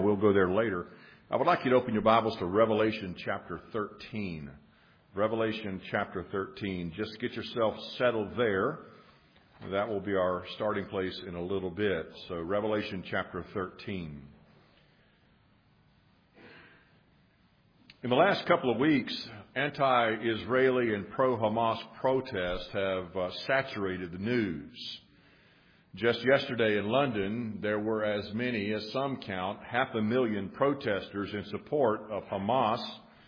We'll go there later. I would like you to open your Bibles to Revelation chapter 13. Revelation chapter 13. Just get yourself settled there. That will be our starting place in a little bit. So Revelation chapter 13. In the last couple of weeks, anti-Israeli and pro-Hamas protests have saturated the news. Just yesterday in London, there were as many as some count 500,000 protesters in support of Hamas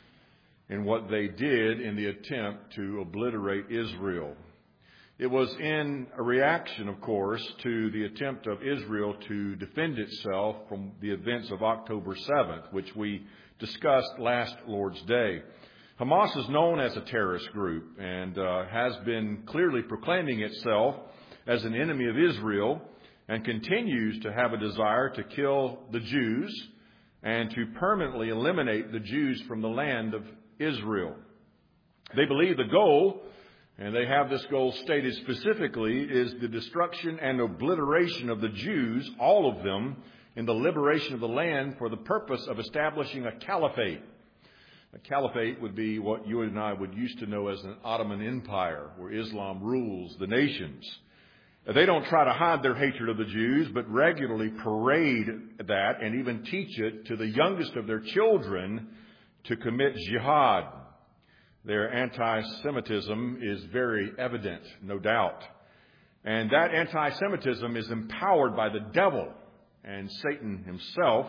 in what they did in the attempt to obliterate Israel. It was in a reaction, of course, to the attempt of Israel to defend itself from the events of October 7th, which we discussed last Lord's Day. Hamas is known as a terrorist group and has been clearly proclaiming itself as an enemy of Israel and continues to have a desire to kill the Jews and to permanently eliminate the Jews from the land of Israel. They believe the goal, and they have this goal stated specifically, is the destruction and obliteration of the Jews, all of them, in the liberation of the land for the purpose of establishing a caliphate. A caliphate would be what you and I would used to know as an Ottoman Empire, where Islam rules the nations. They don't try to hide their hatred of the Jews, but regularly parade that and even teach it to the youngest of their children to commit jihad. Their anti-Semitism is very evident, no doubt. And that anti-Semitism is empowered by the devil and Satan himself.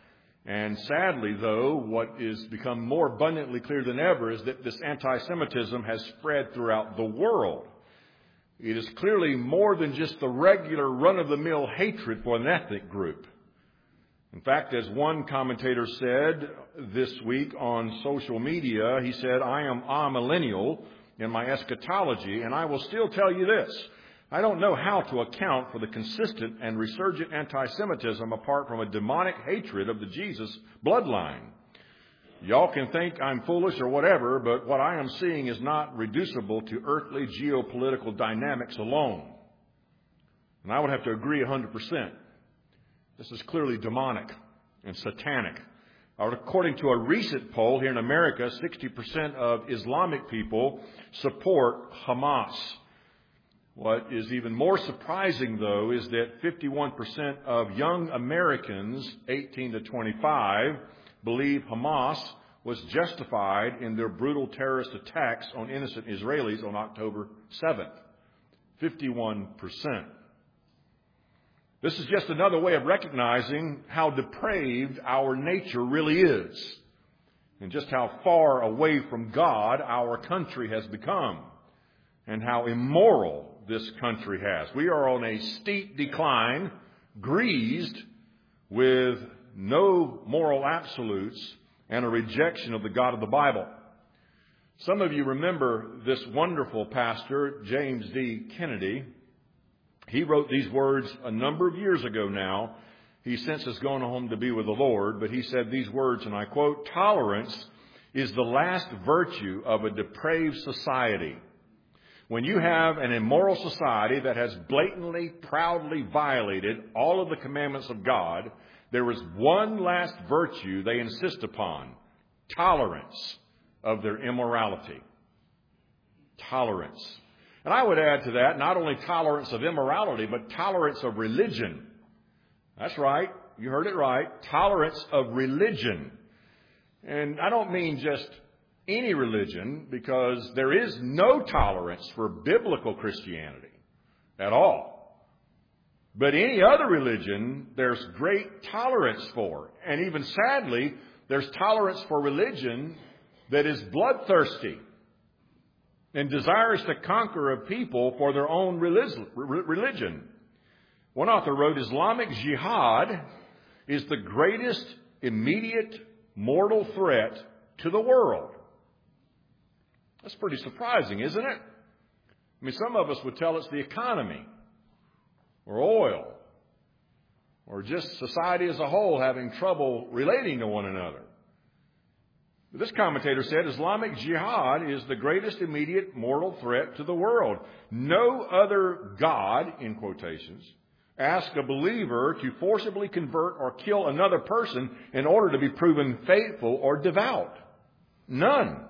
And sadly, though, what is become more abundantly clear than ever is that this anti-Semitism has spread throughout the world. It is clearly more than just the regular run-of-the-mill hatred for an ethnic group. In fact, as one commentator said this week on social media, he said, I am amillennial in my eschatology, and I will still tell you this. I don't know how to account for the consistent and resurgent anti-Semitism apart from a demonic hatred of the Jesus bloodline. Y'all can think I'm foolish or whatever, but what I am seeing is not reducible to earthly geopolitical dynamics alone. And I would have to agree 100%. This is clearly demonic and satanic. According to a recent poll here in America, 60% of Islamic people support Hamas. What is even more surprising, though, is that 51% of young Americans, 18 to 25, believe Hamas was justified in their brutal terrorist attacks on innocent Israelis on October 7th. 51%. This is just another way of recognizing how depraved our nature really is and just how far away from God our country has become and how immoral this country has. We are on a steep decline, greased with no moral absolutes and a rejection of the God of the Bible. Some of you remember this wonderful pastor, James D. Kennedy. He wrote these words a number of years ago now. He since has gone home to be with the Lord, but he said these words, and I quote, "Tolerance is the last virtue of a depraved society. When you have an immoral society that has blatantly, proudly violated all of the commandments of God, there is one last virtue they insist upon: tolerance of their immorality." Tolerance. And I would add to that not only tolerance of immorality, but tolerance of religion. That's right. You heard it right. Tolerance of religion. And I don't mean just any religion, because there is no tolerance for biblical Christianity at all. But any other religion, there's great tolerance for. And even sadly, there's tolerance for religion that is bloodthirsty and desires to conquer a people for their own religion. One author wrote, Islamic jihad is the greatest immediate mortal threat to the world. That's pretty surprising, isn't it? I mean, some of us would tell it's the economy or oil or just society as a whole having trouble relating to one another. But this commentator said Islamic jihad is the greatest immediate mortal threat to the world. No other God, in quotations, ask a believer to forcibly convert or kill another person in order to be proven faithful or devout. None.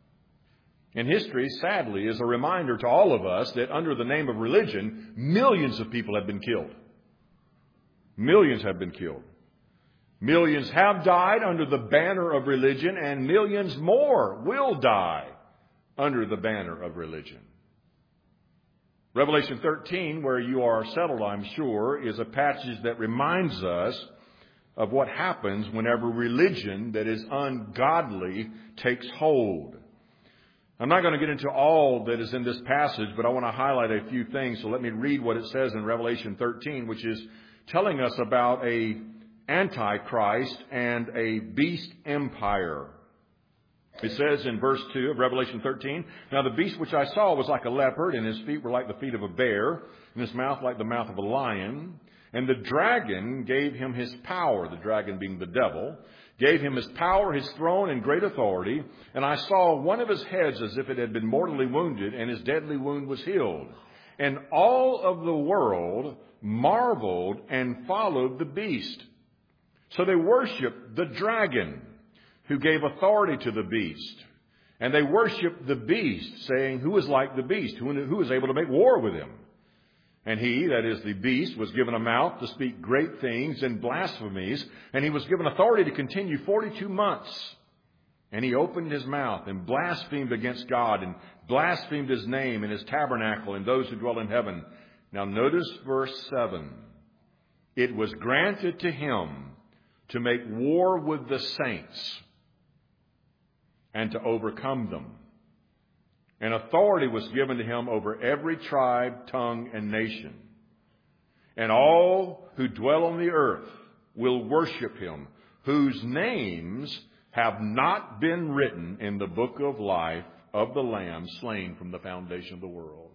And history, sadly, is a reminder to all of us that under the name of religion, millions of people have been killed. Millions have been killed. Millions have died under the banner of religion, and millions more will die under the banner of religion. Revelation 13, where you are settled, I'm sure, is a passage that reminds us of what happens whenever religion that is ungodly takes hold. I'm not going to get into all that is in this passage, but I want to highlight a few things. So let me read what it says in Revelation 13, which is telling us about a Antichrist and a beast empire. It says in verse 2 of Revelation 13, "Now the beast which I saw was like a leopard, and his feet were like the feet of a bear, and his mouth like the mouth of a lion. And the dragon gave him his power," the dragon being the devil, "gave him his power, his throne, and great authority. And I saw one of his heads as if it had been mortally wounded, and his deadly wound was healed. And all of the world marveled and followed the beast. So they worshiped the dragon, who gave authority to the beast. And they worshiped the beast, saying, 'Who is like the beast? Who is able to make war with him?' And he," that is the beast, "was given a mouth to speak great things and blasphemies, and he was given authority to continue 42 months. And he opened his mouth and blasphemed against God, and blasphemed his name and his tabernacle and those who dwell in heaven." Now notice verse 7. "It was granted to him to make war with the saints and to overcome them. And authority was given to him over every tribe, tongue, and nation. And all who dwell on the earth will worship him, whose names have not been written in the book of life of the Lamb slain from the foundation of the world."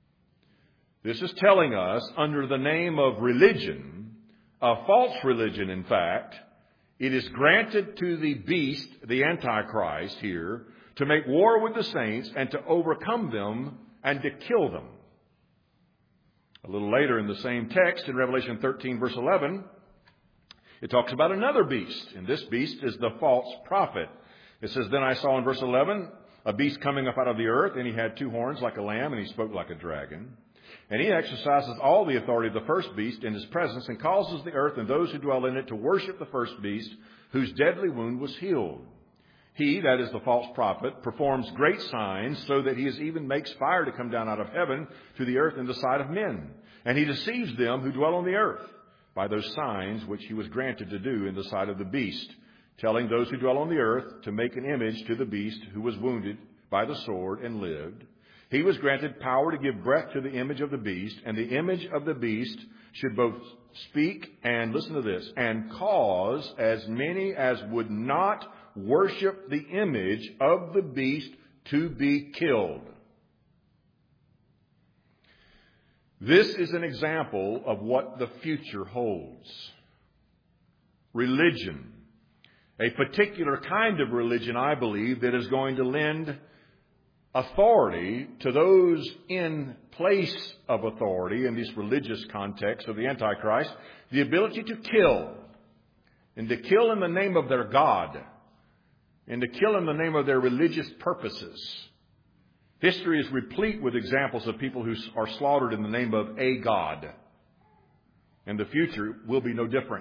This is telling us, under the name of religion, a false religion in fact, it is granted to the beast, the Antichrist here, to make war with the saints and to overcome them and to kill them. A little later in the same text, in Revelation 13, verse 11, it talks about another beast. And this beast is the false prophet. It says, "Then I saw," in verse 11, "a beast coming up out of the earth, and he had 2 horns like a lamb, and he spoke like a dragon. And he exercises all the authority of the first beast in his presence, and causes the earth and those who dwell in it to worship the first beast, whose deadly wound was healed. He," that is the false prophet, "performs great signs, so that he even makes fire to come down out of heaven to the earth in the sight of men. And he deceives them who dwell on the earth by those signs which he was granted to do in the sight of the beast, telling those who dwell on the earth to make an image to the beast who was wounded by the sword and lived. He was granted power to give breath to the image of the beast, and the image of the beast should both speak and," listen to this, "and cause as many as would not worship the image of the beast to be killed." This is an example of what the future holds. Religion. A particular kind of religion, I believe, that is going to lend authority to those in place of authority in this religious context of the Antichrist, the ability to kill, and to kill in the name of their God, and to kill in the name of their religious purposes. History is replete with examples of people who are slaughtered in the name of a God, and the future will be no different.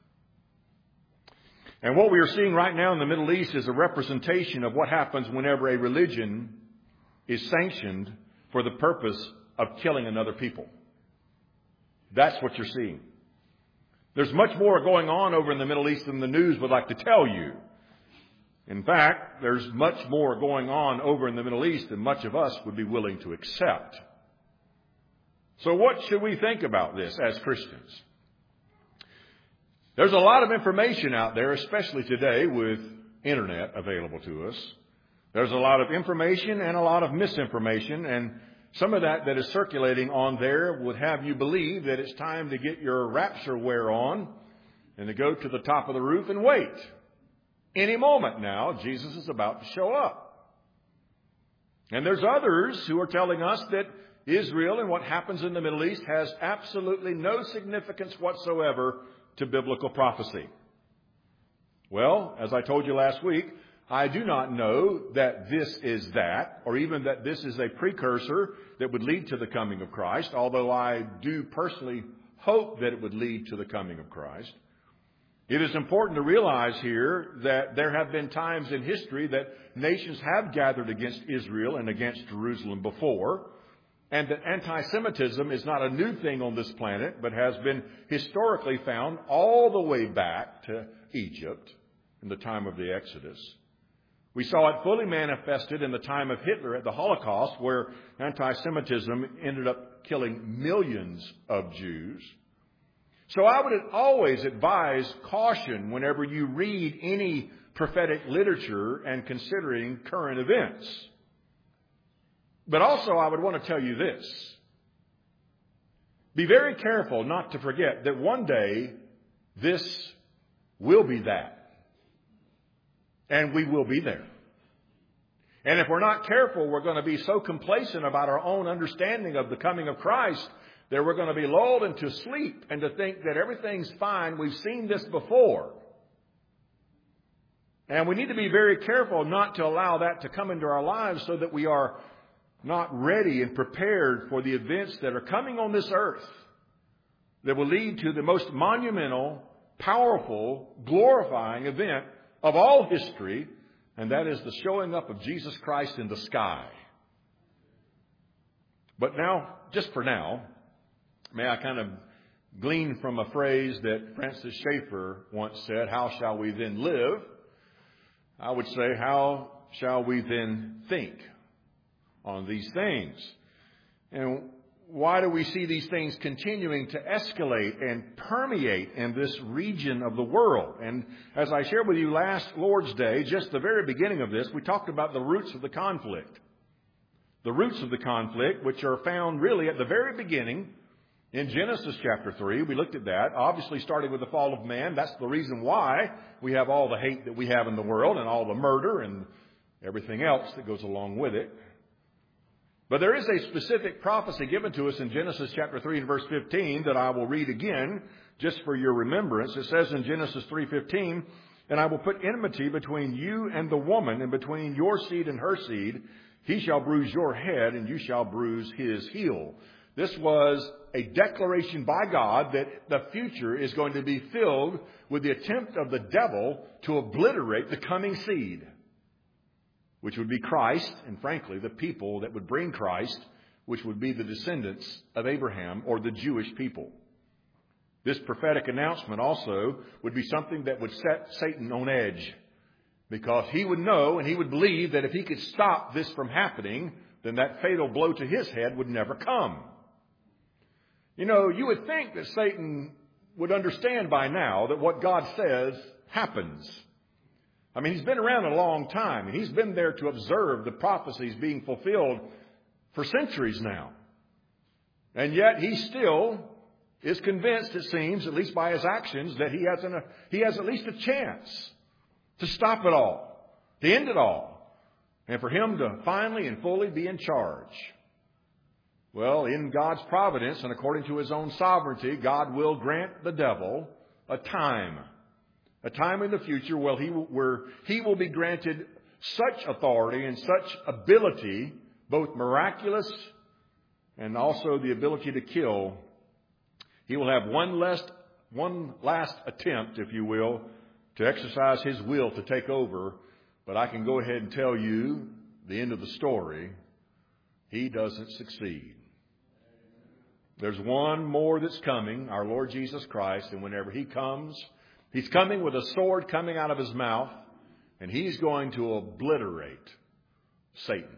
And what we are seeing right now in the Middle East is a representation of what happens whenever a religion is sanctioned for the purpose of killing another people. That's what you're seeing. There's much more going on over in the Middle East than the news would like to tell you. In fact, there's much more going on over in the Middle East than much of us would be willing to accept. So what should we think about this as Christians? There's a lot of information out there, especially today with internet available to us. There's a lot of information and a lot of misinformation, and some of that is circulating on there would have you believe that it's time to get your rapture wear on and to go to the top of the roof and wait. Any moment now, Jesus is about to show up. And there's others who are telling us that Israel and what happens in the Middle East has absolutely no significance whatsoever to biblical prophecy. Well, as I told you last week, I do not know that this is that, or even that this is a precursor that would lead to the coming of Christ, although I do personally hope that it would lead to the coming of Christ. It is important to realize here that there have been times in history that nations have gathered against Israel and against Jerusalem before, and that anti-Semitism is not a new thing on this planet, but has been historically found all the way back to Egypt in the time of the Exodus. We saw it fully manifested in the time of Hitler at the Holocaust, where anti-Semitism ended up killing millions of Jews. So I would always advise caution whenever you read any prophetic literature and considering current events. But also I would want to tell you this. Be very careful not to forget that one day this will be that. And we will be there. And if we're not careful, we're going to be so complacent about our own understanding of the coming of Christ that we're going to be lulled into sleep and to think that everything's fine. We've seen this before. And we need to be very careful not to allow that to come into our lives so that we are not ready and prepared for the events that are coming on this earth that will lead to the most monumental, powerful, glorifying event of all history, and that is the showing up of Jesus Christ in the sky. But now, just for now, may I kind of glean from a phrase that Francis Schaeffer once said, how shall we then live? I would say, how shall we then think on these things? And why do we see these things continuing to escalate and permeate in this region of the world? And as I shared with you last Lord's Day, just the very beginning of this, we talked about the roots of the conflict. The roots of the conflict, which are found really at the very beginning in Genesis chapter 3. We looked at that, obviously starting with the fall of man. That's the reason why we have all the hate that we have in the world and all the murder and everything else that goes along with it. But there is a specific prophecy given to us in Genesis chapter 3 and verse 15 that I will read again just for your remembrance. It says in Genesis 3:15, and I will put enmity between you and the woman, and between your seed and her seed. He shall bruise your head, and you shall bruise his heel. This was a declaration by God that the future is going to be filled with the attempt of the devil to obliterate the coming seed, which would be Christ, and frankly, the people that would bring Christ, which would be the descendants of Abraham or the Jewish people. This prophetic announcement also would be something that would set Satan on edge, because he would know and he would believe that if he could stop this from happening, then that fatal blow to his head would never come. You know, you would think that Satan would understand by now that what God says happens. I mean, he's been around a long time, and he's been there to observe the prophecies being fulfilled for centuries now. And yet he still is convinced, it seems, at least by his actions, that he has at least a chance to stop it all, to end it all, and for him to finally and fully be in charge. Well, in God's providence and according to his own sovereignty, God will grant the devil a time in the future where he will be granted such authority and such ability, both miraculous and also the ability to kill. He will have one last attempt, if you will, to exercise his will to take over. But I can go ahead and tell you the end of the story. He doesn't succeed. There's one more that's coming, our Lord Jesus Christ, and whenever he comes, he's coming with a sword coming out of his mouth, and he's going to obliterate Satan.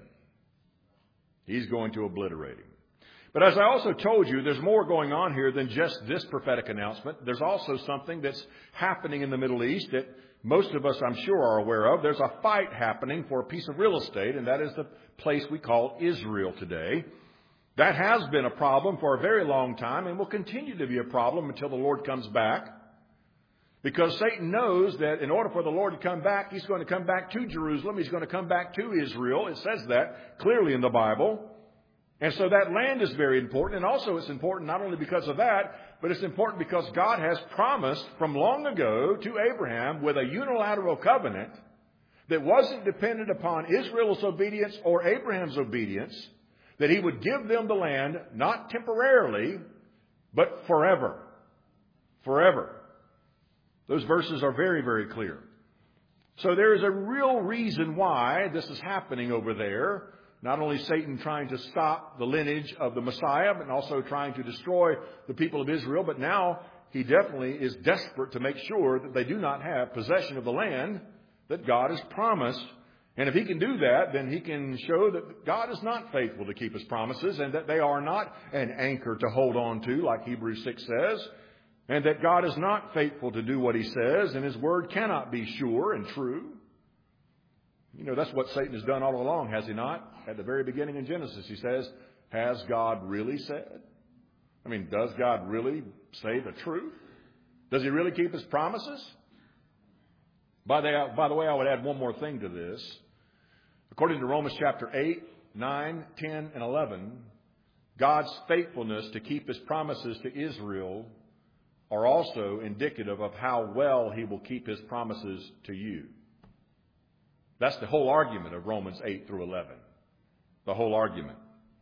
He's going to obliterate him. But as I also told you, there's more going on here than just this prophetic announcement. There's also something that's happening in the Middle East that most of us, I'm sure, are aware of. There's a fight happening for a piece of real estate, and that is the place we call Israel today. That has been a problem for a very long time and will continue to be a problem until the Lord comes back. Because Satan knows that in order for the Lord to come back, he's going to come back to Jerusalem. He's going to come back to Israel. It says that clearly in the Bible. And so that land is very important. And also it's important not only because of that, but it's important because God has promised from long ago to Abraham with a unilateral covenant that wasn't dependent upon Israel's obedience or Abraham's obedience, that he would give them the land, not temporarily, but forever. Forever. Those verses are very, very clear. So there is a real reason why this is happening over there. Not only Satan trying to stop the lineage of the Messiah, but also trying to destroy the people of Israel. But now he definitely is desperate to make sure that they do not have possession of the land that God has promised. And if he can do that, then he can show that God is not faithful to keep his promises and that they are not an anchor to hold on to, like Hebrews 6 says, and that God is not faithful to do what he says, and his word cannot be sure and true. You know, that's what Satan has done all along, has he not? At the very beginning in Genesis, he says, has God really said? I mean, does God really say the truth? Does he really keep his promises? By the way, I would add one more thing to this. According to Romans chapter 8, 9, 10, and 11, God's faithfulness to keep his promises to Israel are also indicative of how well he will keep his promises to you. That's the whole argument of Romans 8 through 11. The whole argument.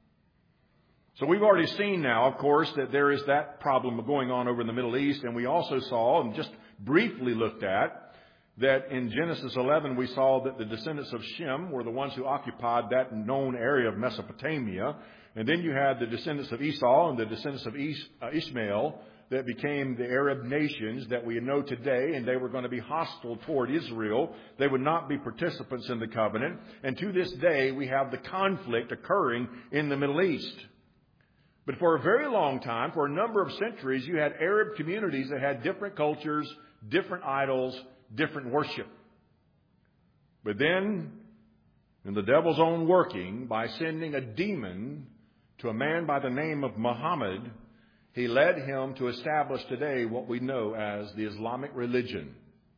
So we've already seen now, of course, that there is that problem going on over in the Middle East. And we also saw, and just briefly looked at, that in Genesis 11 we saw that the descendants of Shem were the ones who occupied that known area of Mesopotamia. And then you had the descendants of Esau and the descendants of Ishmael that became the Arab nations that we know today, and they were going to be hostile toward Israel. They would not be participants in the covenant. And to this day, we have the conflict occurring in the Middle East. But for a very long time, for a number of centuries, you had Arab communities that had different cultures, different idols, different worship. But then, in the devil's own working, by sending a demon to a man by the name of Muhammad, he led him to establish today what we know as the Islamic religion.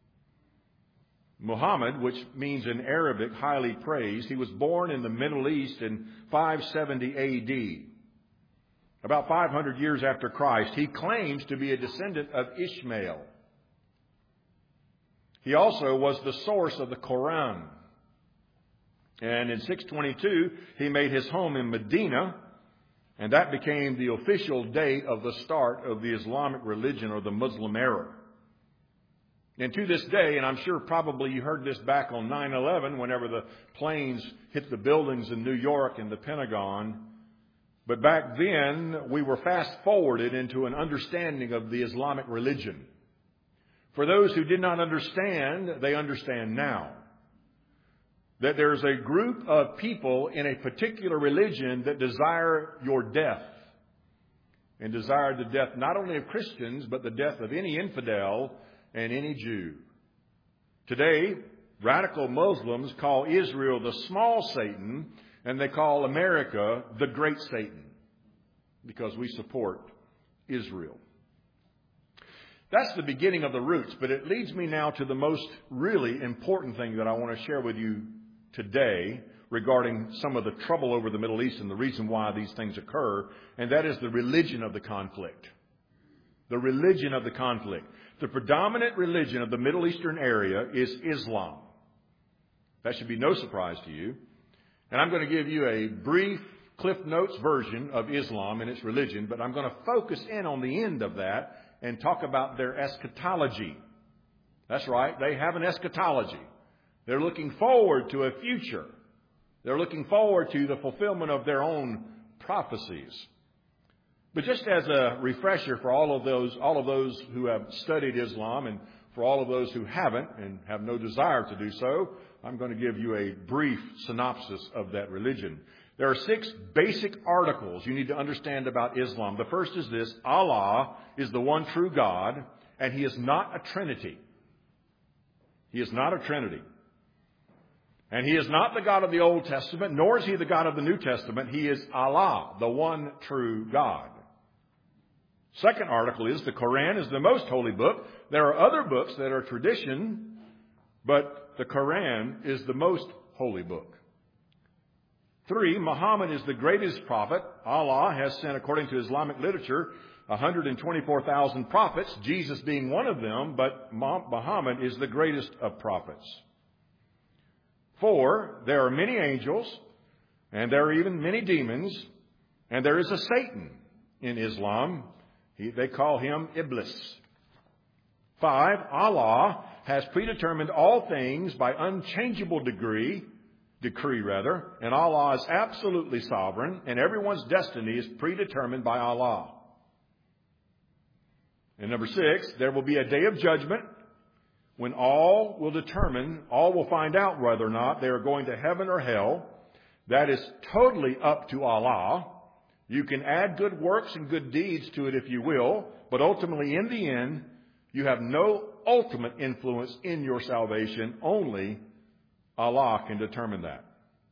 Muhammad, which means in Arabic highly praised, he was born in the Middle East in 570 A.D. About 500 years after Christ. He claims to be a descendant of Ishmael. He also was the source of the Quran. And in 622, he made his home in Medina. And that became the official date of the start of the Islamic religion or the Muslim era. And to this day, and I'm sure probably you heard this back on 9/11 whenever the planes hit the buildings in New York and the Pentagon. But back then, we were fast forwarded into an understanding of the Islamic religion. For those who did not understand, they understand now. That there's a group of people in a particular religion that desire your death. And desire the death not only of Christians, but the death of any infidel and any Jew. Today, radical Muslims call Israel the small Satan, and they call America the great Satan, because we support Israel. That's the beginning of the roots, but it leads me now to the most really important thing that I want to share with you today regarding some of the trouble over the Middle East and the reason why these things occur, and that is the religion of the conflict. The religion of the conflict. The predominant religion of the Middle Eastern area is Islam. That should be no surprise to you. And I'm going to give you a brief Cliff Notes version of Islam and its religion, but I'm going to focus in on the end of that and talk about their eschatology. That's right, they have an eschatology. They're looking forward to a future. They're looking forward to the fulfillment of their own prophecies. But just as a refresher for all of those who have studied Islam, and for all of those who haven't and have no desire to do so, I'm going to give you a brief synopsis of that religion. There are 6 basic articles you need to understand about Islam. The first is this: Allah is the one true God, and He is not a Trinity. He is not a Trinity. And He is not the God of the Old Testament, nor is He the God of the New Testament. He is Allah, the one true God. Second article is the Quran is the most holy book. There are other books that are tradition, but the Quran is the most holy book. 3, Muhammad is the greatest prophet. Allah has sent, according to Islamic literature, 124,000 prophets, Jesus being one of them, but Muhammad is the greatest of prophets. 4, there are many angels, and there are even many demons, and there is a Satan in Islam. They call him Iblis. 5, Allah has predetermined all things by unchangeable decree, and Allah is absolutely sovereign, and everyone's destiny is predetermined by Allah. And number 6, there will be a day of judgment when all will find out whether or not they are going to heaven or hell. That is totally up to Allah. You can add good works and good deeds to it if you will, but ultimately in the end, you have no ultimate influence in your salvation. Only Allah can determine that.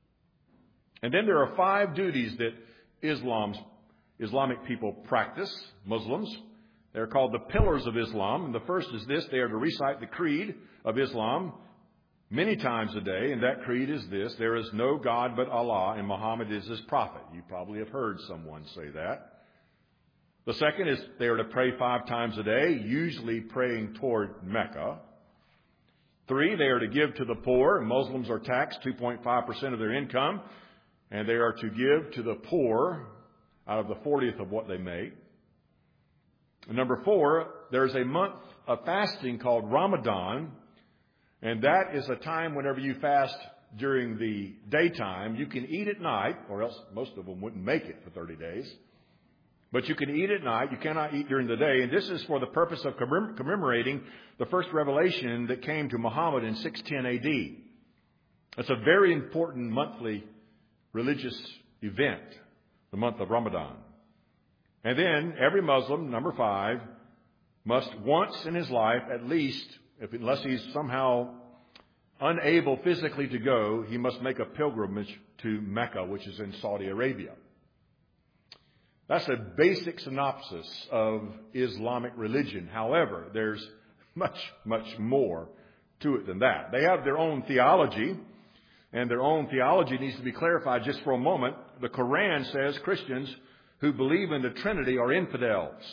And then there are 5 duties that Islamic people practice, Muslims. They're called the pillars of Islam. And the first is this: they are to recite the creed of Islam many times a day. And that creed is this: there is no God but Allah, and Muhammad is his prophet. You probably have heard someone say that. The second is they are to pray 5 times a day, usually praying toward Mecca. 3, they are to give to the poor. Muslims are taxed 2.5% of their income, and they are to give to the poor out of the 40th of what they make. And number 4, there's a month of fasting called Ramadan, and that is a time whenever you fast during the daytime. You can eat at night, or else most of them wouldn't make it for 30 days. But you can eat at night. You cannot eat during the day. And this is for the purpose of commemorating the first revelation that came to Muhammad in 610 AD. It's a very important monthly religious event, the month of Ramadan. And then every Muslim, number 5, must once in his life, at least, unless he's somehow unable physically to go, he must make a pilgrimage to Mecca, which is in Saudi Arabia. That's a basic synopsis of Islamic religion. However, there's much, much more to it than that. They have their own theology, and their own theology needs to be clarified just for a moment. The Quran says Christians who believe in the Trinity are infidels.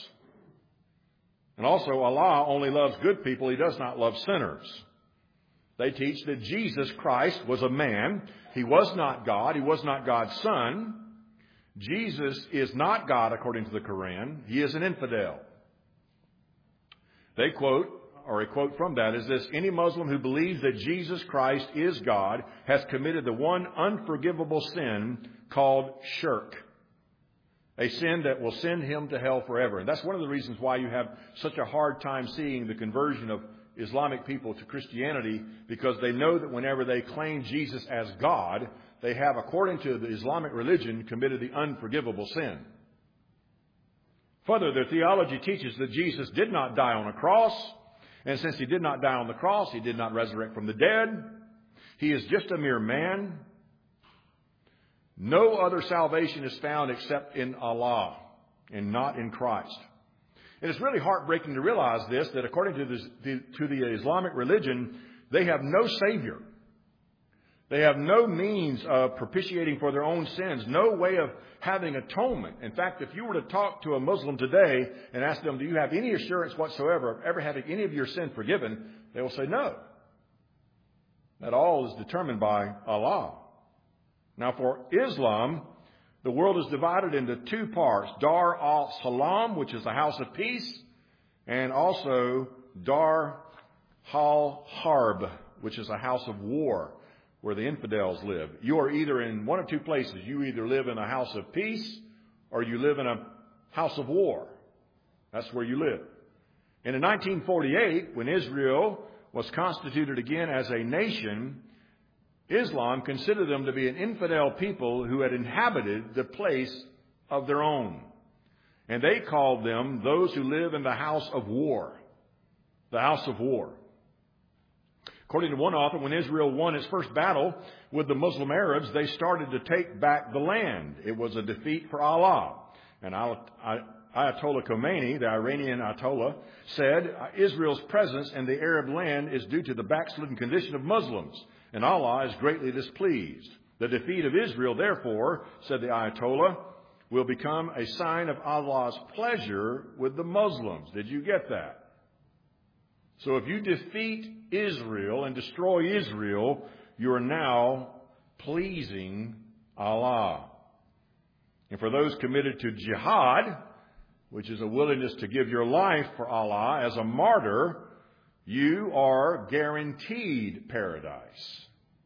And also, Allah only loves good people. He does not love sinners. They teach that Jesus Christ was a man. He was not God. He was not God's son. Jesus is not God according to the Quran. He is an infidel. They quote, or a quote from that is this: any Muslim who believes that Jesus Christ is God has committed the one unforgivable sin called shirk. A sin that will send him to hell forever. And that's one of the reasons why you have such a hard time seeing the conversion of Islamic people to Christianity, because they know that whenever they claim Jesus as God, they have, according to the Islamic religion, committed the unforgivable sin. Further, their theology teaches that Jesus did not die on a cross, and since he did not die on the cross, he did not resurrect from the dead. He is just a mere man. No other salvation is found except in Allah and not in Christ. And it's really heartbreaking to realize this, that according to the Islamic religion, they have no Savior. They have no means of propitiating for their own sins, no way of having atonement. In fact, if you were to talk to a Muslim today and ask them, do you have any assurance whatsoever of ever having any of your sin forgiven? They will say no. That all is determined by Allah. Now, for Islam, the world is divided into 2 parts: Dar al-Salam, which is the house of peace, and also Dar al-Harb, which is a house of war, where the infidels live. You are either in one of 2 places. You either live in a house of peace or you live in a house of war. That's where you live. And in 1948, when Israel was constituted again as a nation, Islam considered them to be an infidel people who had inhabited the place of their own. And they called them those who live in the house of war. The house of war. According to one author, when Israel won its first battle with the Muslim Arabs, they started to take back the land. It was a defeat for Allah. And Ayatollah Khomeini, the Iranian Ayatollah, said Israel's presence in the Arab land is due to the backslidden condition of Muslims, and Allah is greatly displeased. The defeat of Israel, therefore, said the Ayatollah, will become a sign of Allah's pleasure with the Muslims. Did you get that? So if you defeat Israel and destroy Israel, you are now pleasing Allah. And for those committed to jihad, which is a willingness to give your life for Allah as a martyr, you are guaranteed paradise.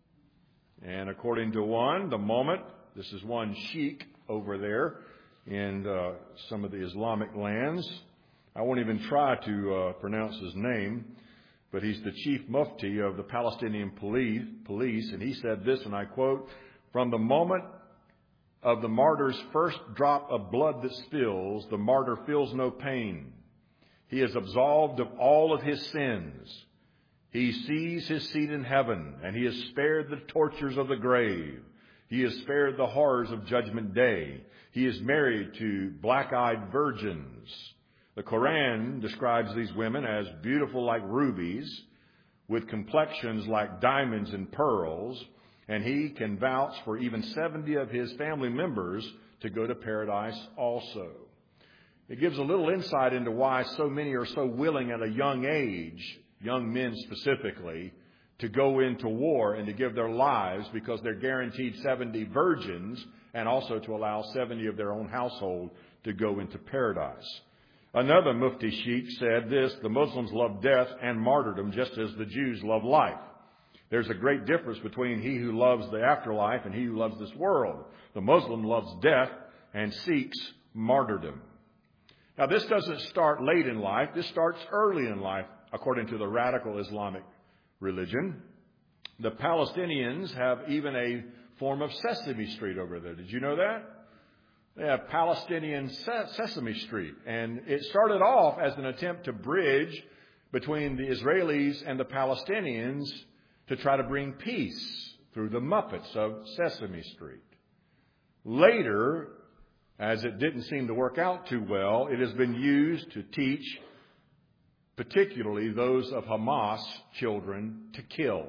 And according to one, the moment, this is one sheikh over there in some of the Islamic lands. I won't even try to pronounce his name, but he's the chief mufti of the Palestinian police, and he said this, and I quote, "From the moment of the martyr's first drop of blood that spills, the martyr feels no pain. He is absolved of all of his sins. He sees his seat in heaven, and he is spared the tortures of the grave. He is spared the horrors of Judgment Day. He is married to black-eyed virgins." The Quran describes these women as beautiful like rubies, with complexions like diamonds and pearls, and he can vouch for even 70 of his family members to go to paradise also. It gives a little insight into why so many are so willing at a young age, young men specifically, to go into war and to give their lives because they're guaranteed 70 virgins and also to allow 70 of their own household to go into paradise. Another Mufti Sheikh said this, "The Muslims love death and martyrdom just as the Jews love life. There's a great difference between he who loves the afterlife and he who loves this world. The Muslim loves death and seeks martyrdom." Now, this doesn't start late in life. This starts early in life, according to the radical Islamic religion. The Palestinians have even a form of Sesame Street over there. Did you know that? They have Palestinian Sesame Street. And it started off as an attempt to bridge between the Israelis and the Palestinians to try to bring peace through the Muppets of Sesame Street. Later, as it didn't seem to work out too well, it has been used to teach particularly those of Hamas children to kill.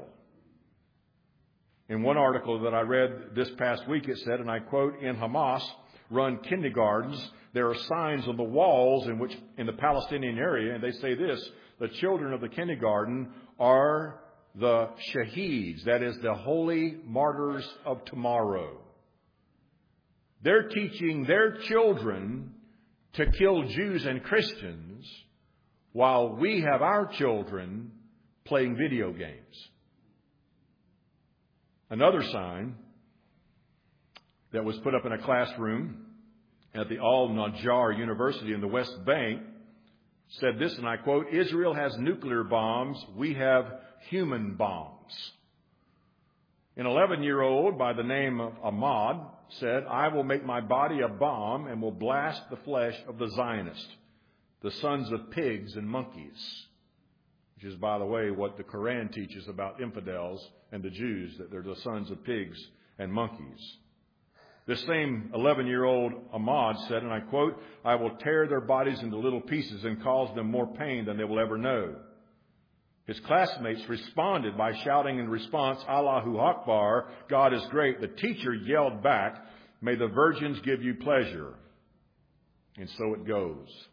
In one article that I read this past week, it said, and I quote, "In Hamas-run kindergartens, there are signs on the walls in the Palestinian area, and they say this, the children of the kindergarten are the shaheeds, that is, the holy martyrs of tomorrow." They're teaching their children to kill Jews and Christians while we have our children playing video games. Another sign that was put up in a classroom at the Al-Najjar University in the West Bank said this, and I quote, "Israel has nuclear bombs. We have human bombs." An 11-year-old by the name of Ahmad said, "I will make my body a bomb and will blast the flesh of the Zionists, the sons of pigs and monkeys," which is, by the way, what the Quran teaches about infidels and the Jews, that they're the sons of pigs and monkeys. This same 11-year-old Ahmad said, and I quote, "I will tear their bodies into little pieces and cause them more pain than they will ever know." His classmates responded by shouting in response, "Allahu Akbar, God is great." The teacher yelled back, "May the virgins give you pleasure." And so it goes.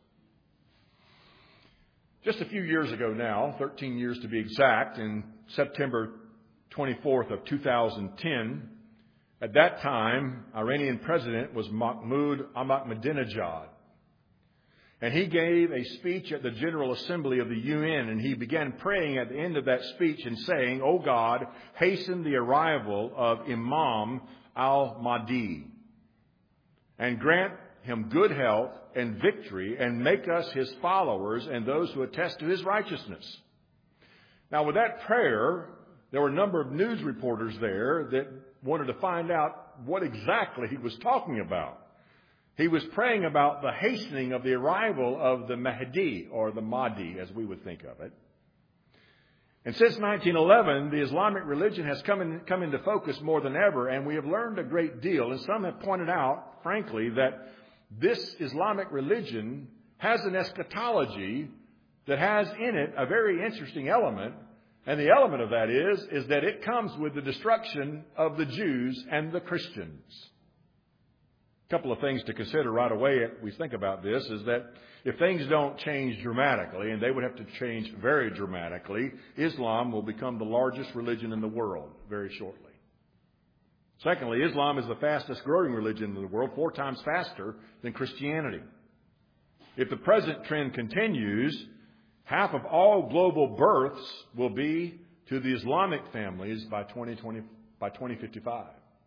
Just a few years ago now, 13 years to be exact, in September 24th of 2010, at that time, Iranian president was Mahmoud Ahmadinejad. And he gave a speech at the General Assembly of the UN, and he began praying at the end of that speech and saying, "O God, hasten the arrival of Imam al-Mahdi and grant him good health and victory and make us his followers and those who attest to his righteousness." Now, with that prayer, there were a number of news reporters there that wanted to find out what exactly he was talking about. He was praying about the hastening of the arrival of the Mahdi, or the Mahdi, as we would think of it. And since 1911, the Islamic religion has come into focus more than ever, and we have learned a great deal. And some have pointed out, frankly, that this Islamic religion has an eschatology that has in it a very interesting element And the element of that is that it comes with the destruction of the Jews and the Christians. A couple of things to consider right away as we think about this is that if things don't change dramatically, and they would have to change very dramatically, Islam will become the largest religion in the world very shortly. Secondly, Islam is the fastest growing religion in the world, 4 times faster than Christianity. If the present trend continues, half of all global births will be to the Islamic families by 2055.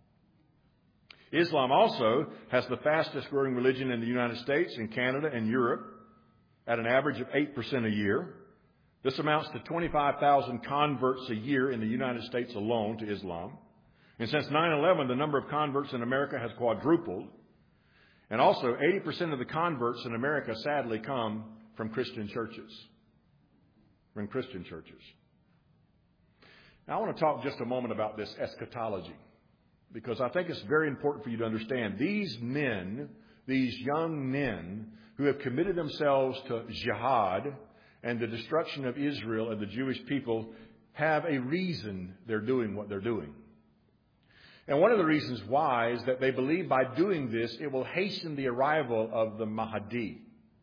Islam also has the fastest growing religion in the United States, in Canada, and Europe at an average of 8% a year. This amounts to 25,000 converts a year in the United States alone to Islam. And since 9/11, the number of converts in America has quadrupled. And also, 80% of the converts in America sadly come from Christian churches. Now, I want to talk just a moment about this eschatology, because I think it's very important for you to understand. These men, these young men who have committed themselves to jihad and the destruction of Israel and the Jewish people, have a reason they're doing what they're doing. And one of the reasons why is that they believe by doing this, it will hasten the arrival of the Mahdi.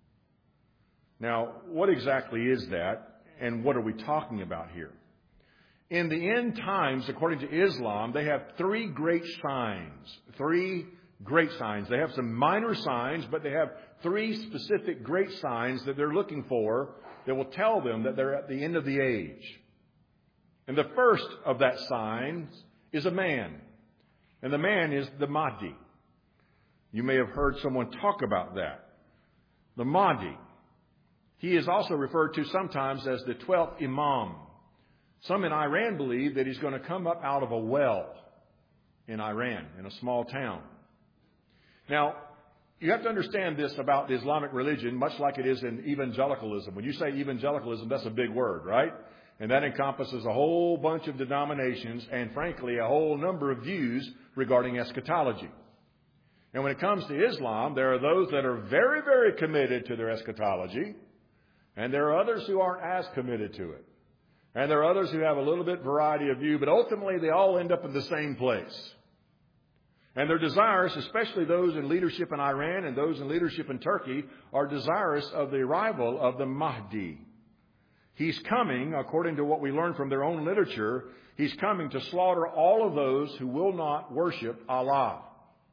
Now, what exactly is that, and what are we talking about here? In the end times, according to Islam, they have 3 great signs. 3 great signs. They have some minor signs, but they have 3 specific great signs that they're looking for that will tell them that they're at the end of the age. And the first of that signs is a man. And the man is the Mahdi. You may have heard someone talk about that. The Mahdi. He is also referred to sometimes as the 12th Imam. Some in Iran believe that he's going to come up out of a well in Iran, in a small town. Now, you have to understand this about the Islamic religion, much like it is in evangelicalism. When you say evangelicalism, that's a big word, right? And that encompasses a whole bunch of denominations and, frankly, a whole number of views regarding eschatology. And when it comes to Islam, there are those that are very, very committed to their eschatology, and there are others who aren't as committed to it. And there are others who have a little bit variety of view, but ultimately they all end up in the same place. And they're desirous, especially those in leadership in Iran and those in leadership in Turkey, are desirous of the arrival of the Mahdi. He's coming, according to what we learn from their own literature, he's coming to slaughter all of those who will not worship Allah.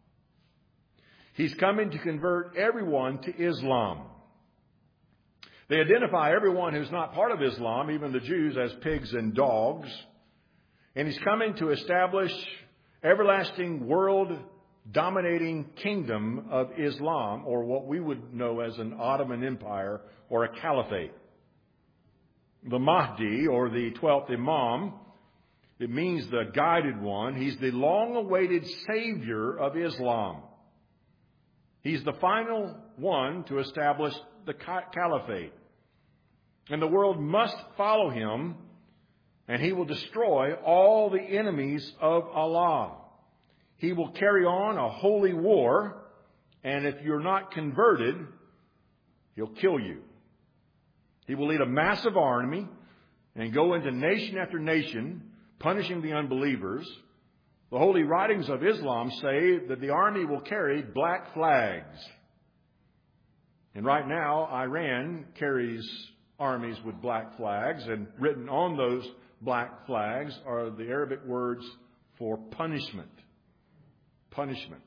He's coming to convert everyone to Islam. They identify everyone who's not part of Islam, even the Jews, as pigs and dogs. And he's coming to establish everlasting world-dominating kingdom of Islam, or what we would know as an Ottoman Empire or a caliphate. The Mahdi, or the 12th Imam, it means the guided one. He's the long-awaited savior of Islam. He's the final one to establish the caliphate. And the world must follow him, and he will destroy all the enemies of Allah. He will carry on a holy war, and if you're not converted, he'll kill you. He will lead a massive army and go into nation after nation, punishing the unbelievers. The holy writings of Islam say that the army will carry black flags. And right now, Iran carries armies with black flags, and written on those black flags are the Arabic words for punishment. Punishment.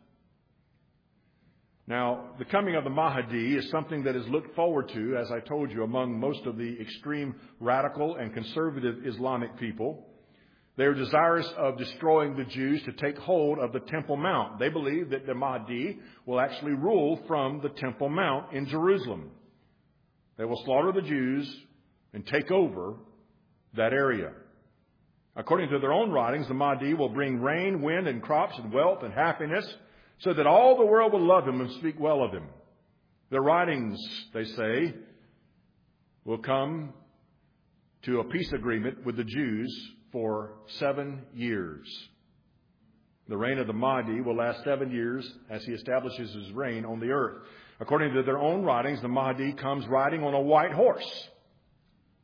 Now, the coming of the Mahdi is something that is looked forward to, as I told you, among most of the extreme radical and conservative Islamic people. They are desirous of destroying the Jews to take hold of the Temple Mount. They believe that the Mahdi will actually rule from the Temple Mount in Jerusalem. They will slaughter the Jews and take over that area. According to their own writings, the Mahdi will bring rain, wind, and crops, and wealth, and happiness, so that all the world will love him and speak well of him. Their writings, they say, will come to a peace agreement with the Jews for 7 years. The reign of the Mahdi will last 7 years as he establishes his reign on the earth. According to their own writings, the Mahdi comes riding on a white horse.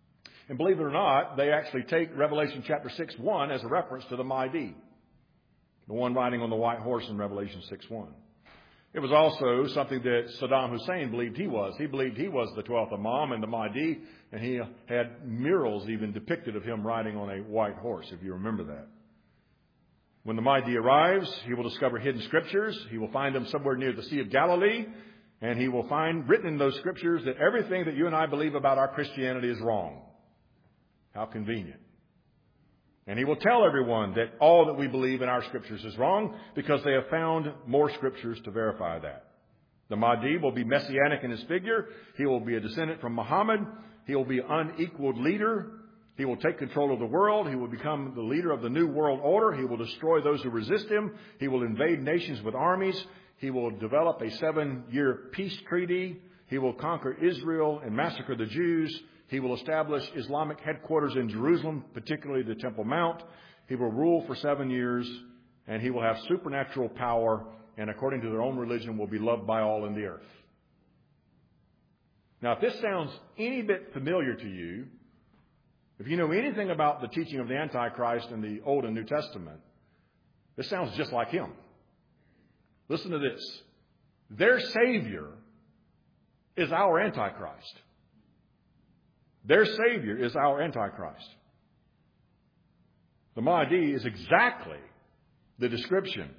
And believe it or not, they actually take Revelation chapter 6:1 as a reference to the Mahdi, the one riding on the white horse in Revelation 6:1. It was also something that Saddam Hussein believed he was. He believed he was the 12th Imam and the Mahdi, and he had murals even depicted of him riding on a white horse, if you remember that. When the Mahdi arrives, he will discover hidden scriptures. He will find them somewhere near the Sea of Galilee, and he will find written in those scriptures that everything that you and I believe about our Christianity is wrong. How convenient. And he will tell everyone that all that we believe in our scriptures is wrong because they have found more scriptures to verify that. The Mahdi will be messianic in his figure. He will be a descendant from Muhammad. He will be an unequaled leader. He will take control of the world. He will become the leader of the new world order. He will destroy those who resist him. He will invade nations with armies. He will develop a 7-year peace treaty. He will conquer Israel and massacre the Jews. He will establish Islamic headquarters in Jerusalem, particularly the Temple Mount. He will rule for 7 years, and he will have supernatural power, and according to their own religion, will be loved by all in the earth. Now, if this sounds any bit familiar to you, if you know anything about the teaching of the Antichrist in the Old and New Testament, this sounds just like him. Listen to this. Their Savior is our Antichrist. Their Savior is our Antichrist. The Mahdi is exactly the description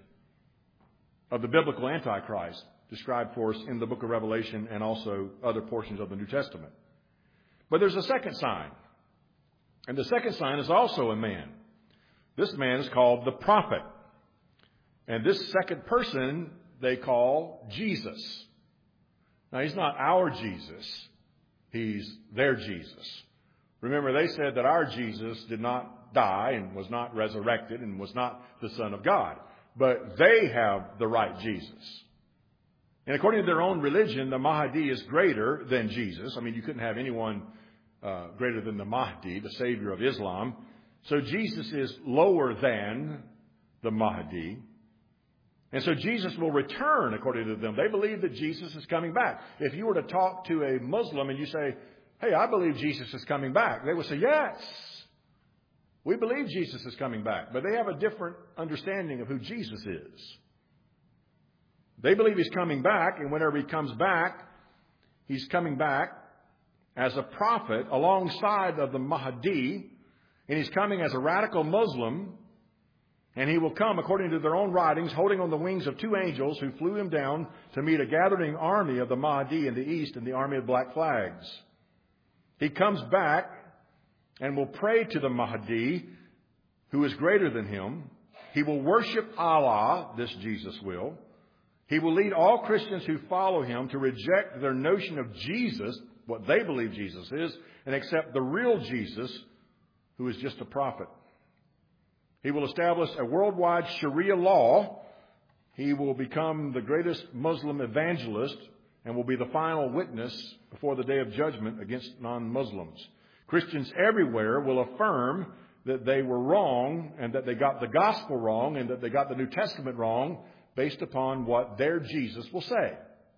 of the biblical Antichrist described for us in the book of Revelation and also other portions of the New Testament. But there's a second sign. And the second sign is also a man. This man is called the prophet. And this second person they call Jesus. Now, he's not our Jesus. He's their Jesus. Remember, they said that our Jesus did not die and was not resurrected and was not the Son of God. But they have the right Jesus. And according to their own religion, the Mahdi is greater than Jesus. I mean, you couldn't have anyone greater than the Mahdi, the Savior of Islam. So Jesus is lower than the Mahdi. And so Jesus will return, according to them. They believe that Jesus is coming back. If you were to talk to a Muslim and you say, hey, I believe Jesus is coming back, they would say, yes, we believe Jesus is coming back. But they have a different understanding of who Jesus is. They believe he's coming back, and whenever he comes back, he's coming back as a prophet alongside of the Mahdi, and he's coming as a radical Muslim. And he will come, according to their own writings, holding on the wings of 2 angels who flew him down to meet a gathering army of the Mahdi in the east and the army of black flags. He comes back and will pray to the Mahdi, who is greater than him. He will worship Allah, this Jesus will. He will lead all Christians who follow him to reject their notion of Jesus, what they believe Jesus is, and accept the real Jesus, who is just a prophet. He will establish a worldwide Sharia law. He will become the greatest Muslim evangelist and will be the final witness before the day of judgment against non-Muslims. Christians everywhere will affirm that they were wrong and that they got the gospel wrong and that they got the New Testament wrong based upon what their Jesus will say.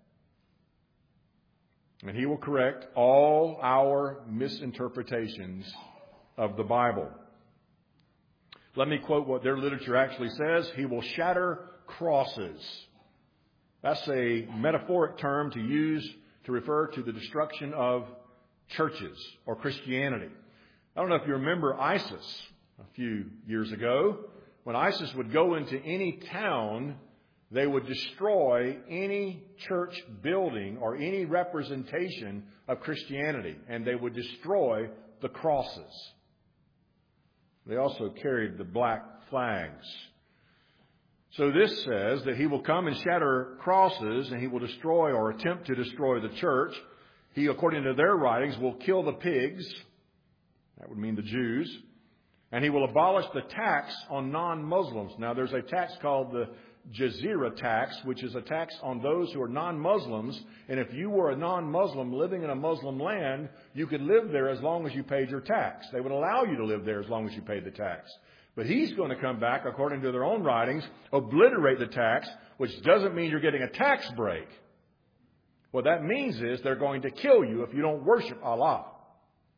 And he will correct all our misinterpretations of the Bible. Let me quote what their literature actually says. He will shatter crosses. That's a metaphoric term to use to refer to the destruction of churches or Christianity. I don't know if you remember ISIS a few years ago. When ISIS would go into any town, they would destroy any church building or any representation of Christianity, and they would destroy the crosses. They also carried the black flags. So this says that he will come and shatter crosses, and he will destroy or attempt to destroy the church. He, according to their writings, will kill the pigs. That would mean the Jews. And he will abolish the tax on non-Muslims. Now, there's a tax called the Jizya tax, which is a tax on those who are non-Muslims. And if you were a non-Muslim living in a Muslim land, you could live there as long as you paid your tax. They would allow you to live there as long as you paid the tax. But he's going to come back, according to their own writings, obliterate the tax, which doesn't mean you're getting a tax break. What that means is they're going to kill you if you don't worship Allah.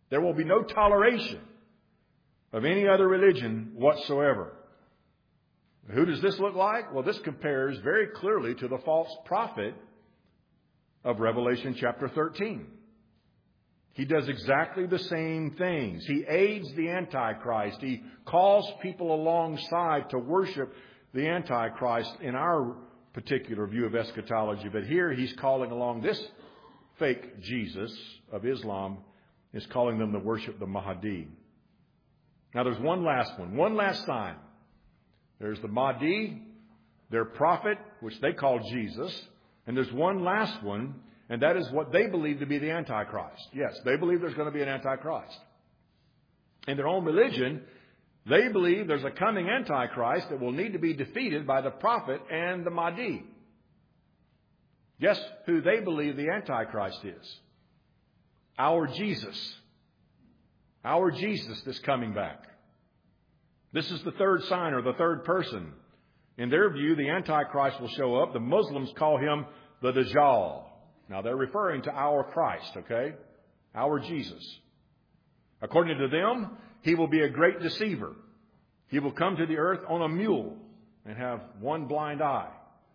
There will be no toleration of any other religion whatsoever. Who does this look like? Well, this compares very clearly to the false prophet of Revelation chapter 13. He does exactly the same things. He aids the Antichrist. He calls people alongside to worship the Antichrist in our particular view of eschatology. But here he's calling along this fake Jesus of Islam, is calling them to worship the Mahdi. Now there's one last sign. There's the Mahdi, their prophet, which they call Jesus. And there's one last one, and that is what they believe to be the Antichrist. Yes, they believe there's going to be an Antichrist. In their own religion, they believe there's a coming Antichrist that will need to be defeated by the prophet and the Mahdi. Guess who they believe the Antichrist is? Our Jesus. Our Jesus that's coming back. This is the third sign, or the third person. In their view, the Antichrist will show up. The Muslims call him the Dajjal. Now, they're referring to our Christ, okay? Our Jesus. According to them, he will be a great deceiver. He will come to the earth on a mule and have one blind eye.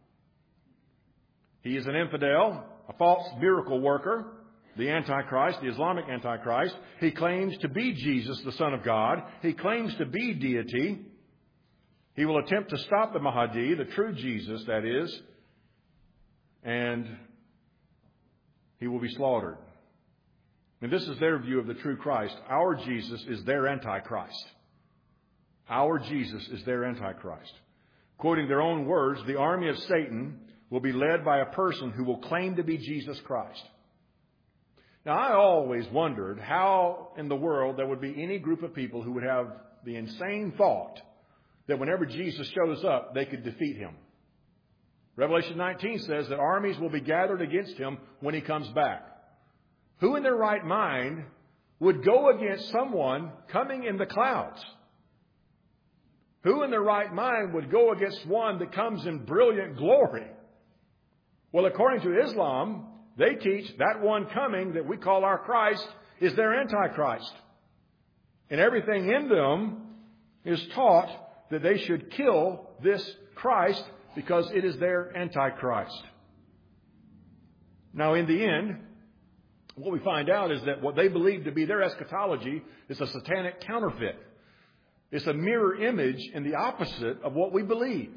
He is an infidel, a false miracle worker, the Antichrist, the Islamic Antichrist. He claims to be Jesus, the Son of God. He claims to be deity. He will attempt to stop the Mahdi, the true Jesus, that is, and he will be slaughtered. And this is their view of the true Christ. Our Jesus is their Antichrist. Our Jesus is their Antichrist. Quoting their own words, the army of Satan will be led by a person who will claim to be Jesus Christ. Now, I always wondered how in the world there would be any group of people who would have the insane thought that whenever Jesus shows up, they could defeat him. Revelation 19 says that armies will be gathered against him when he comes back. Who in their right mind would go against someone coming in the clouds? Who in their right mind would go against one that comes in brilliant glory? Well, according to Islam, they teach that one coming that we call our Christ is their Antichrist. And everything in them is taught that they should kill this Christ because it is their Antichrist. Now, in the end, what we find out is that what they believe to be their eschatology is a satanic counterfeit. It's a mirror image and the opposite of what we believe.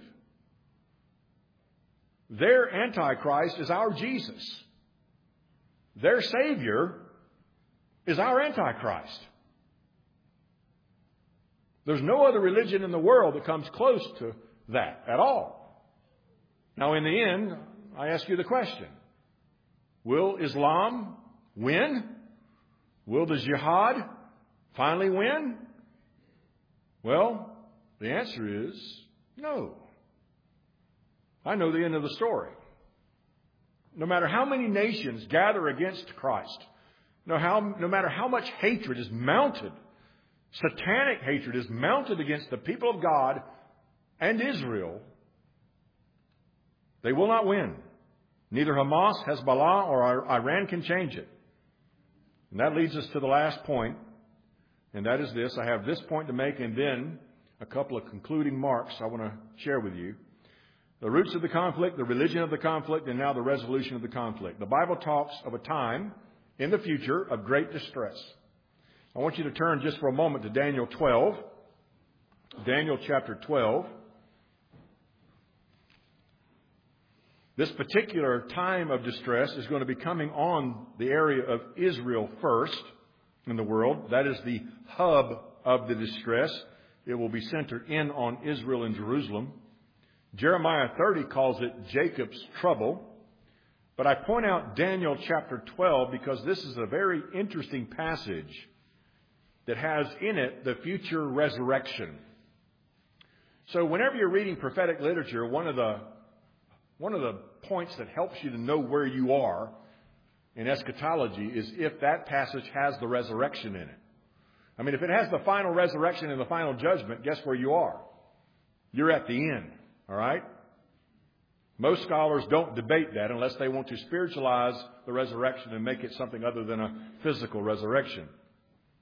Their Antichrist is our Jesus. Their Savior is our Antichrist. There's no other religion in the world that comes close to that at all. Now, in the end, I ask you the question. Will Islam win? Will the jihad finally win? Well, the answer is no. I know the end of the story. No matter how many nations gather against Christ, no matter how much hatred is mounted, satanic hatred is mounted against the people of God and Israel, they will not win. Neither Hamas, Hezbollah, or Iran can change it. And that leads us to the last point, and that is this. I have this point to make and then a couple of concluding marks I want to share with you. The roots of the conflict, the religion of the conflict, and now the resolution of the conflict. The Bible talks of a time in the future of great distress. I want you to turn just for a moment to Daniel 12. Daniel chapter 12. This particular time of distress is going to be coming on the area of Israel first in the world. That is the hub of the distress. It will be centered in on Israel and Jerusalem. Jeremiah 30 calls it Jacob's trouble. But I point out Daniel chapter 12 because this is a very interesting passage that has in it the future resurrection. So whenever you're reading prophetic literature, one of the points that helps you to know where you are in eschatology is if that passage has the resurrection in it. I mean, if it has the final resurrection and the final judgment, guess where you are? You're at the end. All right? Most scholars don't debate that unless they want to spiritualize the resurrection and make it something other than a physical resurrection.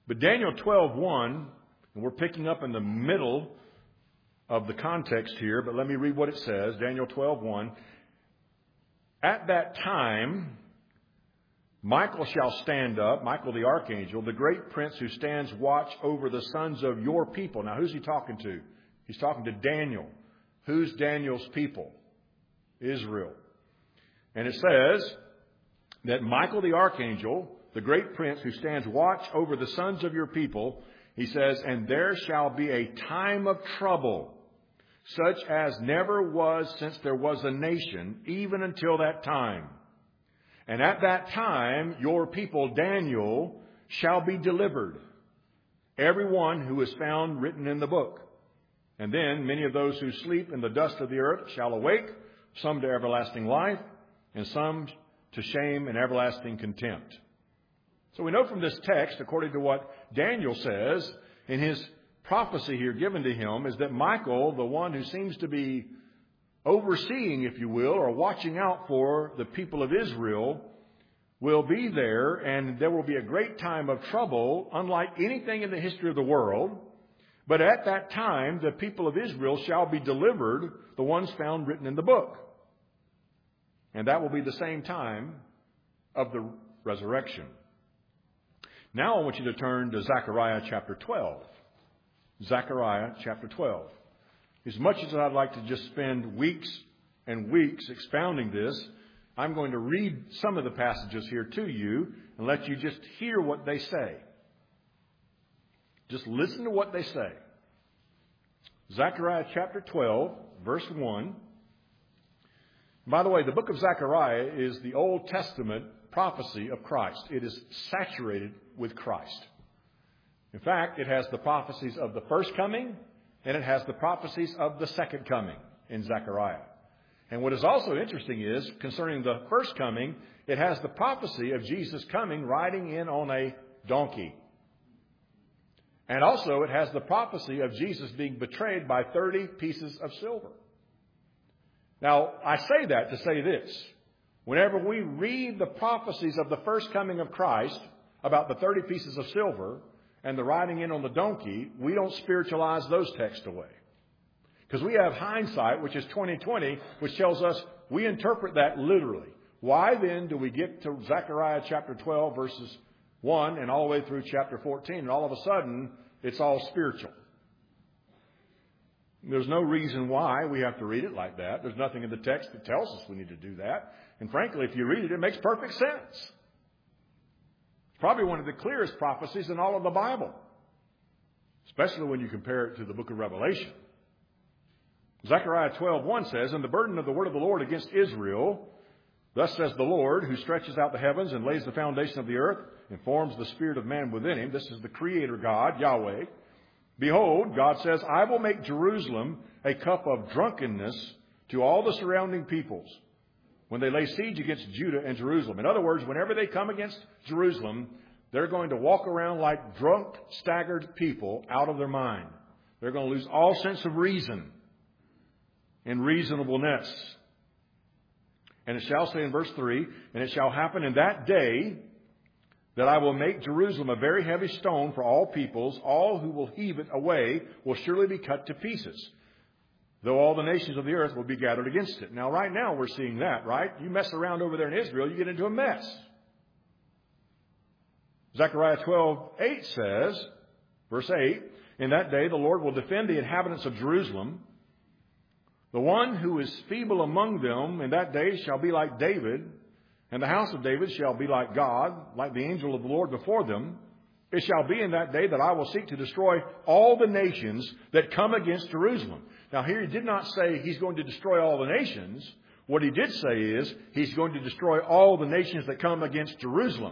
But Daniel 12:1, and we're picking up in the middle of the context here, but let me read what it says. Daniel 12:1. At that time, Michael shall stand up, Michael the archangel, the great prince who stands watch over the sons of your people. Now, who's he talking to? He's talking to Daniel. Who's Daniel's people? Israel. And it says that Michael the archangel, the great prince who stands watch over the sons of your people, he says, and there shall be a time of trouble, such as never was since there was a nation, even until that time. And at that time, your people, Daniel, shall be delivered, everyone who is found written in the book. And then many of those who sleep in the dust of the earth shall awake, some to everlasting life, and some to shame and everlasting contempt. So we know from this text, according to what Daniel says in his prophecy here given to him, is that Michael, the one who seems to be overseeing, if you will, or watching out for the people of Israel, will be there, and there will be a great time of trouble, unlike anything in the history of the world. But at that time, the people of Israel shall be delivered, the ones found written in the book. And that will be the same time of the resurrection. Now I want you to turn to Zechariah chapter 12. Zechariah chapter 12. As much as I'd like to just spend weeks and weeks expounding this, I'm going to read some of the passages here to you and let you just hear what they say. Just listen to what they say. Zechariah chapter 12, verse 1. By the way, the book of Zechariah is the Old Testament prophecy of Christ. It is saturated with Christ. In fact, it has the prophecies of the first coming, and it has the prophecies of the second coming in Zechariah. And what is also interesting is, concerning the first coming, it has the prophecy of Jesus coming riding in on a donkey. And also it has the prophecy of Jesus being betrayed by 30 pieces of silver. Now, I say that to say this. Whenever we read the prophecies of the first coming of Christ about the 30 pieces of silver and the riding in on the donkey, we don't spiritualize those texts away. Because we have hindsight, which is 20/20, which tells us we interpret that literally. Why then do we get to Zechariah chapter 12, verses 1 and all the way through chapter 14, and all of a sudden it's all spiritual? There's no reason why we have to read it like that. There's nothing in the text that tells us we need to do that. And frankly, if you read it, it makes perfect sense. It's probably one of the clearest prophecies in all of the Bible, especially when you compare it to the book of Revelation. Zechariah 12:1 says, and the burden of the word of the Lord against Israel, thus says the Lord, who stretches out the heavens and lays the foundation of the earth and forms the spirit of man within him. This is the Creator God, Yahweh. Behold, God says, I will make Jerusalem a cup of drunkenness to all the surrounding peoples when they lay siege against Judah and Jerusalem. In other words, whenever they come against Jerusalem, they're going to walk around like drunk, staggered people out of their mind. They're going to lose all sense of reason and reasonableness. And it shall say in verse 3, and it shall happen in that day that I will make Jerusalem a very heavy stone for all peoples. All who will heave it away will surely be cut to pieces, though all the nations of the earth will be gathered against it. Now, right now, we're seeing that, right? You mess around over there in Israel, you get into a mess. Zechariah 12:8 says, verse 8, in that day the Lord will defend the inhabitants of Jerusalem. The one who is feeble among them in that day shall be like David, and the house of David shall be like God, like the angel of the Lord before them. It shall be in that day that I will seek to destroy all the nations that come against Jerusalem. Now here he did not say he's going to destroy all the nations. What he did say is he's going to destroy all the nations that come against Jerusalem.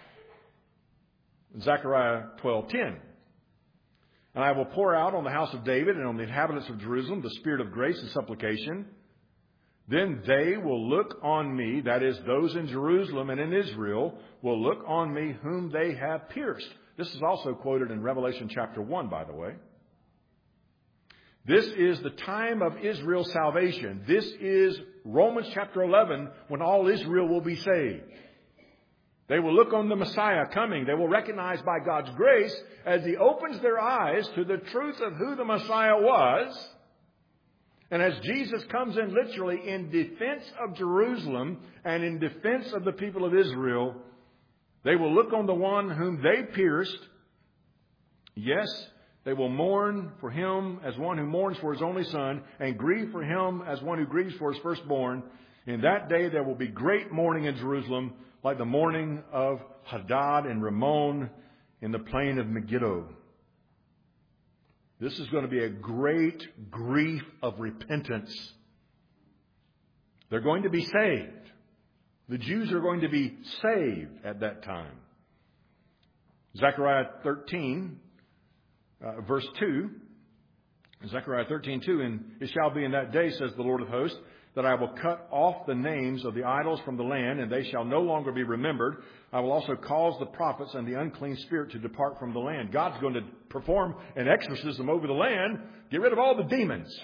Zechariah 12:10. And I will pour out on the house of David and on the inhabitants of Jerusalem the spirit of grace and supplication. Then they will look on me, that is, those in Jerusalem and in Israel, will look on me whom they have pierced. This is also quoted in Revelation chapter 1, by the way. This is the time of Israel's salvation. This is Romans chapter 11, when all Israel will be saved. They will look on the Messiah coming. They will recognize by God's grace as He opens their eyes to the truth of who the Messiah was. And as Jesus comes in literally in defense of Jerusalem and in defense of the people of Israel, they will look on the one whom they pierced. Yes, they will mourn for Him as one who mourns for his only son, and grieve for Him as one who grieves for his firstborn. In that day there will be great mourning in Jerusalem, like the mourning of Hadad and Rimmon in the plain of Megiddo. This is going to be a great grief of repentance. They're going to be saved. The Jews are going to be saved at that time. Zechariah 13, verse 2. Zechariah 13:2, and it shall be in that day, says the Lord of hosts, that I will cut off the names of the idols from the land, and they shall no longer be remembered. I will also cause the prophets and the unclean spirit to depart from the land. God's going to perform an exorcism over the land, get rid of all the demons.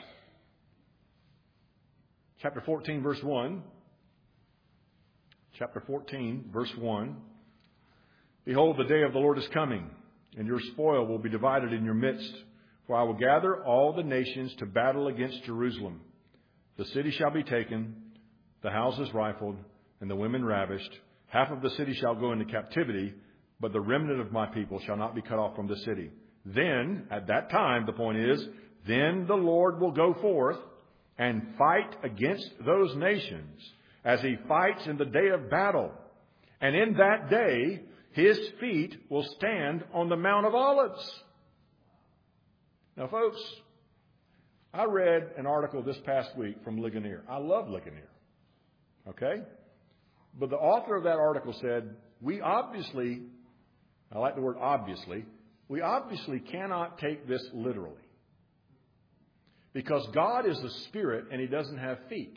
Chapter 14, verse 1. Chapter 14, verse 1. Behold, the day of the Lord is coming, and your spoil will be divided in your midst. For I will gather all the nations to battle against Jerusalem. The city shall be taken, the houses rifled, and the women ravished. Half of the city shall go into captivity, but the remnant of my people shall not be cut off from the city. Then, at that time, the point is, then the Lord will go forth and fight against those nations as He fights in the day of battle. And in that day, His feet will stand on the Mount of Olives. Now, folks, I read an article this past week from Ligonier. I love Ligonier. Okay? But the author of that article said, we obviously, I like the word obviously, we obviously cannot take this literally. Because God is a spirit and He doesn't have feet.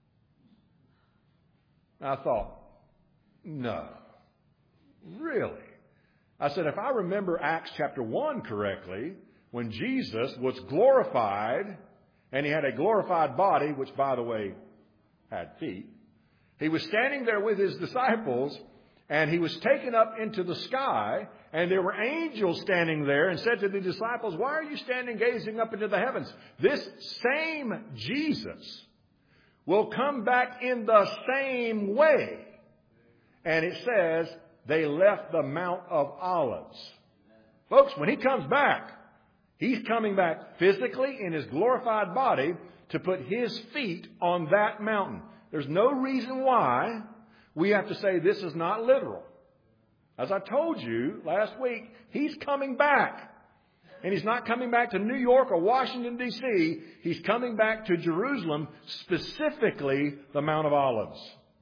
And I thought, no, really? I said, if I remember Acts chapter 1 correctly, when Jesus was glorified, and He had a glorified body, which, by the way, had feet, He was standing there with His disciples, and He was taken up into the sky, and there were angels standing there and said to the disciples, why are you standing gazing up into the heavens? This same Jesus will come back in the same way. And it says they left the Mount of Olives. Folks, when He comes back, He's coming back physically in His glorified body to put His feet on that mountain. There's no reason why we have to say this is not literal. As I told you last week, He's coming back. And He's not coming back to New York or Washington, D.C. He's coming back to Jerusalem, specifically the Mount of Olives.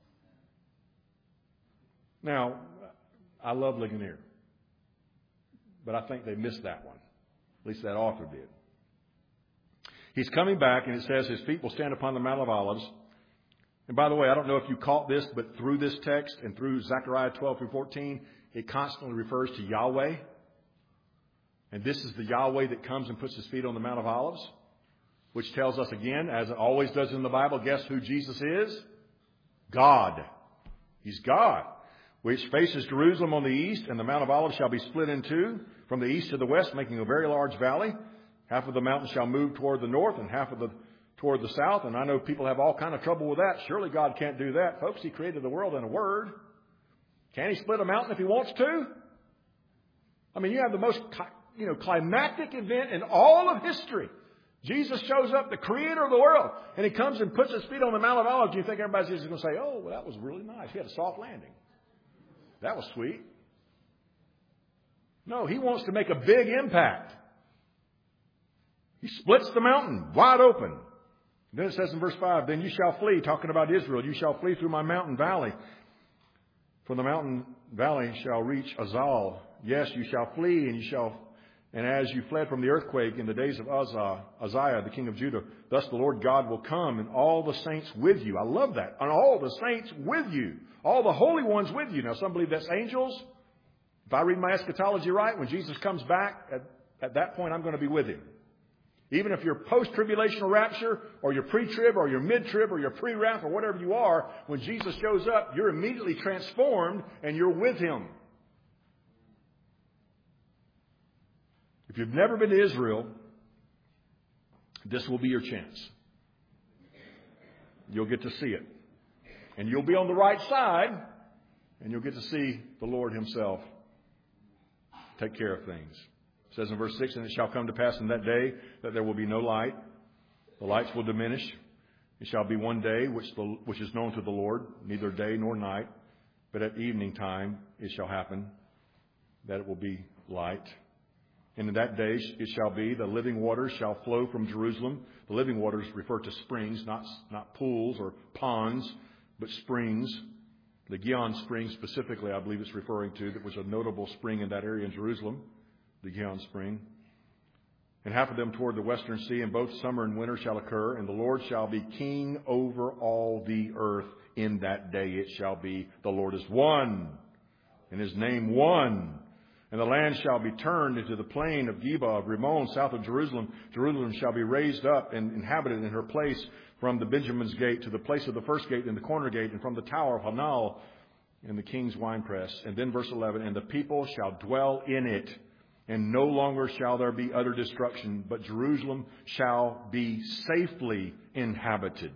Now, I love Ligonier, but I think they missed that one. At least that author did. He's coming back, and it says His feet will stand upon the Mount of Olives. And by the way, I don't know if you caught this, but through this text and through Zechariah 12 through 14, it constantly refers to Yahweh. And this is the Yahweh that comes and puts His feet on the Mount of Olives, which tells us again, as it always does in the Bible, guess who Jesus is? God. He's God, which faces Jerusalem on the east, and the Mount of Olives shall be split in two from the east to the west, making a very large valley. Half of the mountain shall move toward the north and half of the toward the south. And I know people have all kind of trouble with that. Surely God can't do that. Folks, He created the world in a word. Can He split a mountain if He wants to? I mean, you have the most climactic event in all of history. Jesus shows up, the creator of the world, and He comes and puts His feet on the Mount of Olives. You think everybody's just going to say, oh, well, that was really nice. He had a soft landing. That was sweet. No, He wants to make a big impact. He splits the mountain wide open. Then it says in verse 5, then you shall flee, talking about Israel, you shall flee through my mountain valley. For the mountain valley shall reach Azal. Yes, you shall flee, and as you fled from the earthquake in the days of Uzziah, the king of Judah, thus the Lord God will come, and all the saints with you. I love that. And all the saints with you. All the holy ones with you. Now, some believe that's angels. If I read my eschatology right, when Jesus comes back, at that point, I'm going to be with Him. Even if you're post-tribulational rapture or you're pre-trib or you're mid-trib or you're pre-wrath or whatever you are, when Jesus shows up, you're immediately transformed and you're with Him. If you've never been to Israel, this will be your chance. You'll get to see it. And you'll be on the right side, and you'll get to see the Lord Himself take care of things. It says in verse 6, and it shall come to pass in that day that there will be no light. The lights will diminish. It shall be one day which is known to the Lord, neither day nor night. But at evening time it shall happen that it will be light. And in that day it shall be, the living waters shall flow from Jerusalem. The living waters refer to springs, not pools or ponds, but springs. The Gihon spring specifically, I believe it's referring to, that was a notable spring in that area in Jerusalem. The Gihon spring. And half of them toward the western sea, and both summer and winter shall occur, and the Lord shall be king over all the earth. In that day it shall be, the Lord is one, and His name one. And the land shall be turned into the plain of Geba, of Rimmon, south of Jerusalem. Jerusalem shall be raised up and inhabited in her place, from the Benjamin's gate to the place of the first gate and the corner gate, and from the tower of Hanal and the king's winepress. And then verse 11, and the people shall dwell in it, and no longer shall there be utter destruction, but Jerusalem shall be safely inhabited.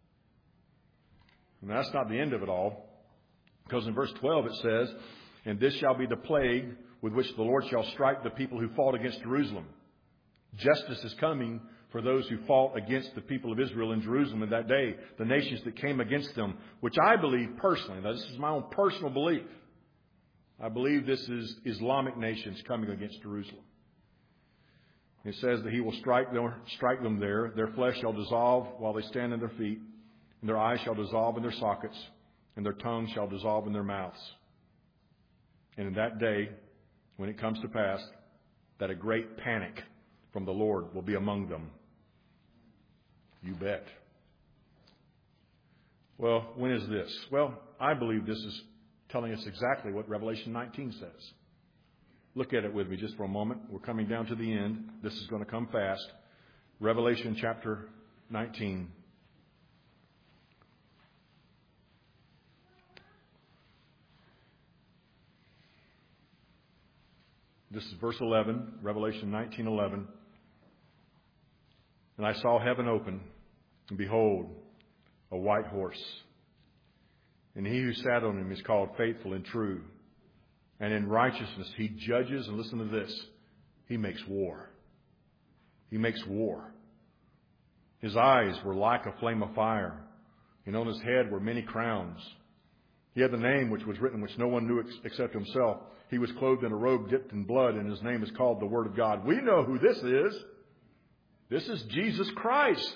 And that's not the end of it all, because in verse 12 it says, and this shall be the plague with which the Lord shall strike the people who fought against Jerusalem. Justice is coming for those who fought against the people of Israel in Jerusalem in that day, the nations that came against them, which I believe personally, now this is my own personal belief, I believe this is Islamic nations coming against Jerusalem. It says that He will strike them there. Their flesh shall dissolve while they stand on their feet, and their eyes shall dissolve in their sockets, and their tongues shall dissolve in their mouths. And in that day, when it comes to pass, that a great panic from the Lord will be among them. You bet. Well, when is this? Well, I believe this is telling us exactly what Revelation 19 says. Look at it with me just for a moment. We're coming down to the end. This is going to come fast. Revelation chapter 19. This is verse 11, Revelation 19:11. And I saw heaven open, and behold, a white horse. And He who sat on him is called Faithful and True. And in righteousness He judges, and listen to this, He makes war. He makes war. His eyes were like a flame of fire, and on His head were many crowns. He had the name which was written, which no one knew except Himself. He was clothed in a robe dipped in blood, and His name is called the Word of God. We know who this is. This is Jesus Christ.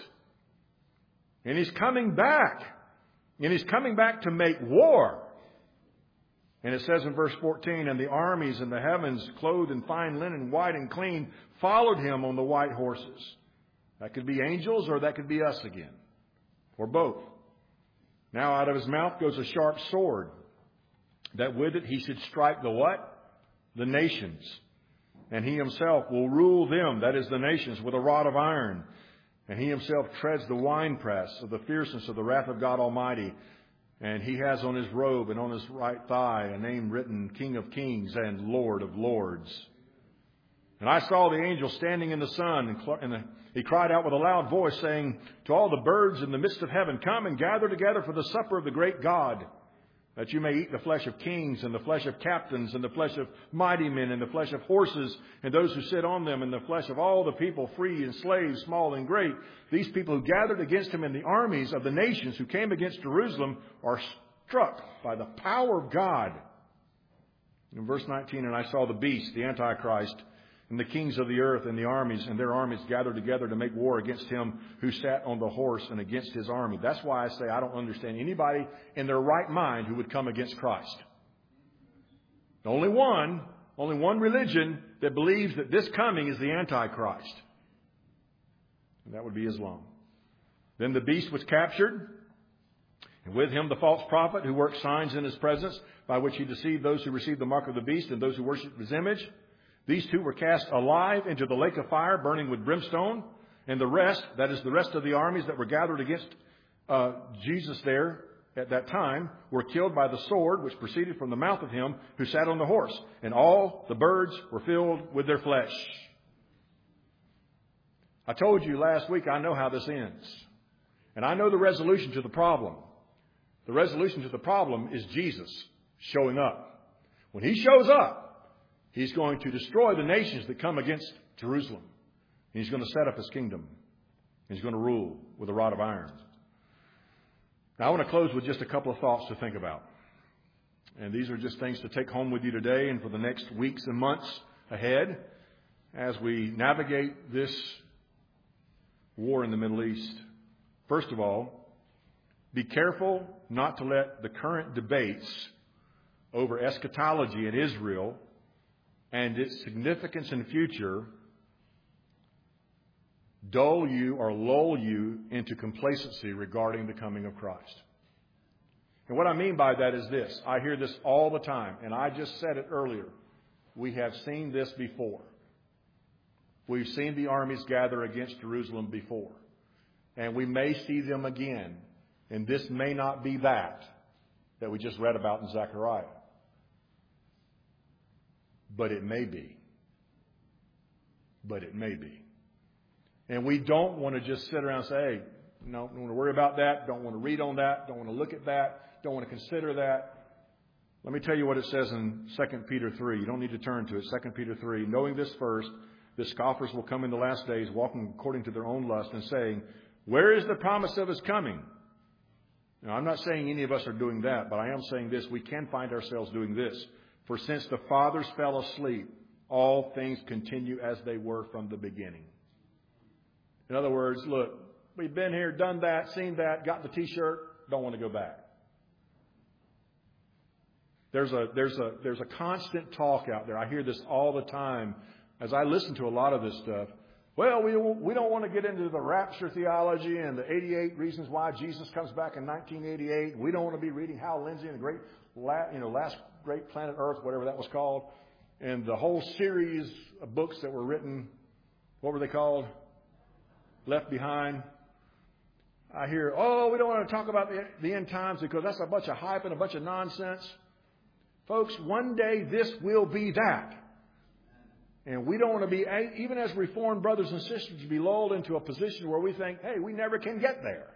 And He's coming back. And He's coming back to make war. And it says in verse 14, and the armies in the heavens, clothed in fine linen, white and clean, followed Him on the white horses. That could be angels, or that could be us again. Or both. Now out of His mouth goes a sharp sword, that with it He should strike the what? The nations. And He Himself will rule them, that is the nations, with a rod of iron. And He Himself treads the winepress of the fierceness of the wrath of God Almighty. And He has on His robe and on His right thigh a name written, King of Kings and Lord of Lords. And I saw the angel standing in the sun, and he cried out with a loud voice, saying to all the birds in the midst of heaven, come and gather together for the supper of the great God, that you may eat the flesh of kings, and the flesh of captains, and the flesh of mighty men, and the flesh of horses, and those who sit on them, and the flesh of all the people, free and slaves, small and great. These people who gathered against Him, and the armies of the nations who came against Jerusalem, are struck by the power of God. In verse 19, and I saw the beast, the Antichrist, and the kings of the earth and the armies and their armies gathered together to make war against Him who sat on the horse and against His army. That's why I say I don't understand anybody in their right mind who would come against Christ. Only one religion that believes that this coming is the Antichrist. And that would be Islam. Then the beast was captured, and with him the false prophet who worked signs in His presence, by which he deceived those who received the mark of the beast and those who worshipped His image. These two were cast alive into the lake of fire, burning with brimstone, And the rest, that is the rest of the armies that were gathered against Jesus there at that time, were killed by the sword which proceeded from the mouth of him who sat on the horse. And all the birds were filled with their flesh. I told you last week I know how this ends. And I know the resolution to the problem. The resolution to the problem is Jesus showing up. When he shows up, he's going to destroy the nations that come against Jerusalem. And he's going to set up his kingdom. He's going to rule with a rod of iron. Now, I want to close with just a couple of thoughts to think about. And these are just things to take home with you today and for the next weeks and months ahead as we navigate this war in the Middle East. First of all, be careful not to let the current debates over eschatology in Israel and its significance in the future dull you or lull you into complacency regarding the coming of Christ. And what I mean by that is this. I hear this all the time, and I just said it earlier. We have seen this before. We've seen the armies gather against Jerusalem before. And we may see them again. And this may not be that we just read about in Zechariah. But it may be. But it may be. And we don't want to just sit around and say, hey, no, don't want to worry about that. Don't want to read on that. Don't want to look at that. Don't want to consider that. Let me tell you what it says in 2 Peter 3. You don't need to turn to it. 2 Peter 3. Knowing this first, the scoffers will come in the last days, walking according to their own lust and saying, where is the promise of his coming? Now, I'm not saying any of us are doing that, but I am saying this. We can find ourselves doing this. For since the fathers fell asleep, all things continue as they were from the beginning. In other words, look, we've been here, done that, seen that, got the T-shirt, don't want to go back. There's a constant talk out there. I hear this all the time as I listen to a lot of this stuff. Well, we don't want to get into the rapture theology and the 88 reasons why Jesus comes back in 1988. We don't want to be reading Hal Lindsey and the Last Great Planet Earth, whatever that was called, and the whole series of books that were written. What were they called? Left Behind. I hear, we don't want to talk about the end times because that's a bunch of hype and a bunch of nonsense. Folks, one day this will be that. And we don't want to be, even as Reformed brothers and sisters, to be lulled into a position where we think, hey, we never can get there.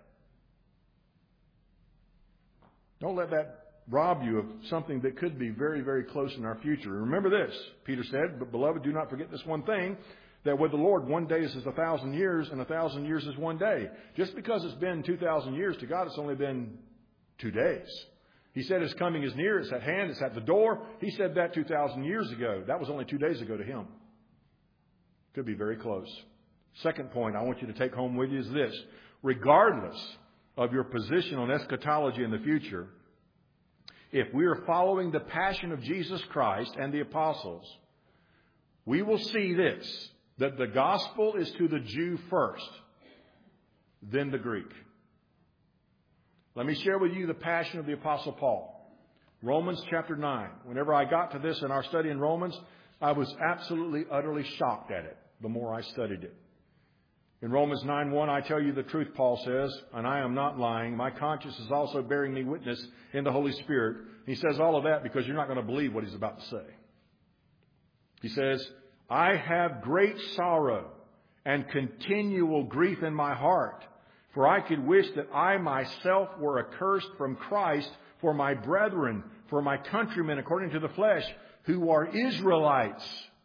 Don't let that rob you of something that could be very, very close in our future. Remember this, Peter said, but beloved, do not forget this one thing, that with the Lord, one day is 1,000 years, and 1,000 years is one day. Just because it's been 2,000 years, to God, it's only been 2 days. He said his coming is near, it's at hand, it's at the door. He said that 2,000 years ago. That was only 2 days ago to him. Could be very close. Second point I want you to take home with you is this. Regardless of your position on eschatology in the future, if we are following the passion of Jesus Christ and the apostles, we will see this, that the gospel is to the Jew first, then the Greek. Let me share with you the passion of the Apostle Paul. Romans chapter 9. Whenever I got to this in our study in Romans, I was absolutely, utterly shocked at it the more I studied it. In Romans 9:1, I tell you the truth, Paul says, and I am not lying. My conscience is also bearing me witness in the Holy Spirit. He says all of that because you're not going to believe what he's about to say. He says, I have great sorrow and continual grief in my heart. For I could wish that I myself were accursed from Christ for my brethren, for my countrymen according to the flesh, who are Israelites.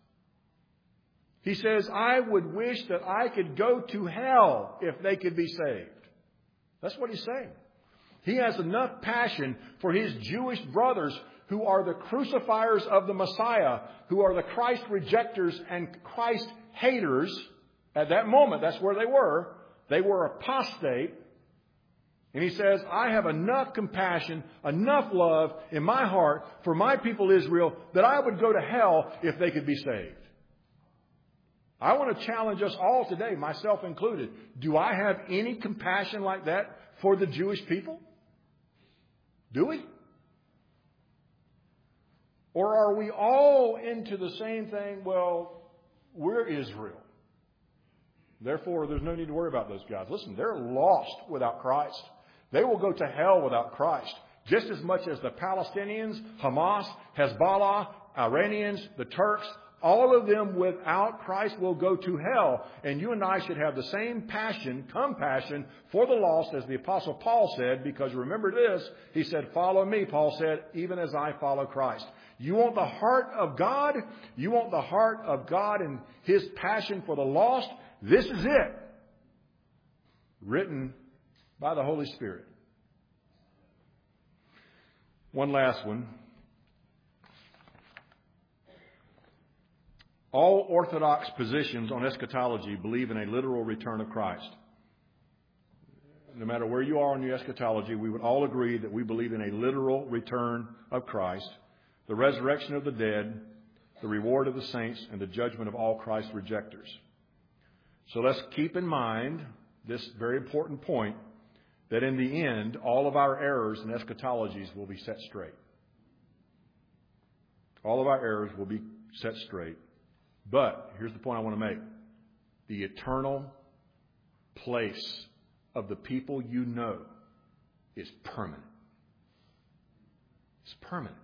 He says, I would wish that I could go to hell if they could be saved. That's what he's saying. He has enough passion for his Jewish brothers who are the crucifiers of the Messiah, who are the Christ rejectors and Christ haters. At that moment, that's where they were. They were apostate. And he says, I have enough compassion, enough love in my heart for my people Israel that I would go to hell if they could be saved. I want to challenge us all today, myself included. Do I have any compassion like that for the Jewish people? Do we? Or are we all into the same thing? Well, we're Israel. Therefore, there's no need to worry about those guys. Listen, they're lost without Christ. They will go to hell without Christ. Just as much as the Palestinians, Hamas, Hezbollah, Iranians, the Turks, all of them without Christ will go to hell. And you and I should have the same compassion for the lost as the Apostle Paul said, because remember this, he said, follow me, Paul said, even as I follow Christ. You want the heart of God? You want the heart of God and His passion for the lost? This is it. Written by the Holy Spirit. One last one. All orthodox positions on eschatology believe in a literal return of Christ. No matter where you are on your eschatology, we would all agree that we believe in a literal return of Christ, the resurrection of the dead, the reward of the saints, and the judgment of all Christ's rejectors. So let's keep in mind this very important point, that in the end, all of our errors and eschatologies will be set straight. All of our errors will be set straight. But here's the point I want to make. The eternal place of the people you know is permanent. It's permanent.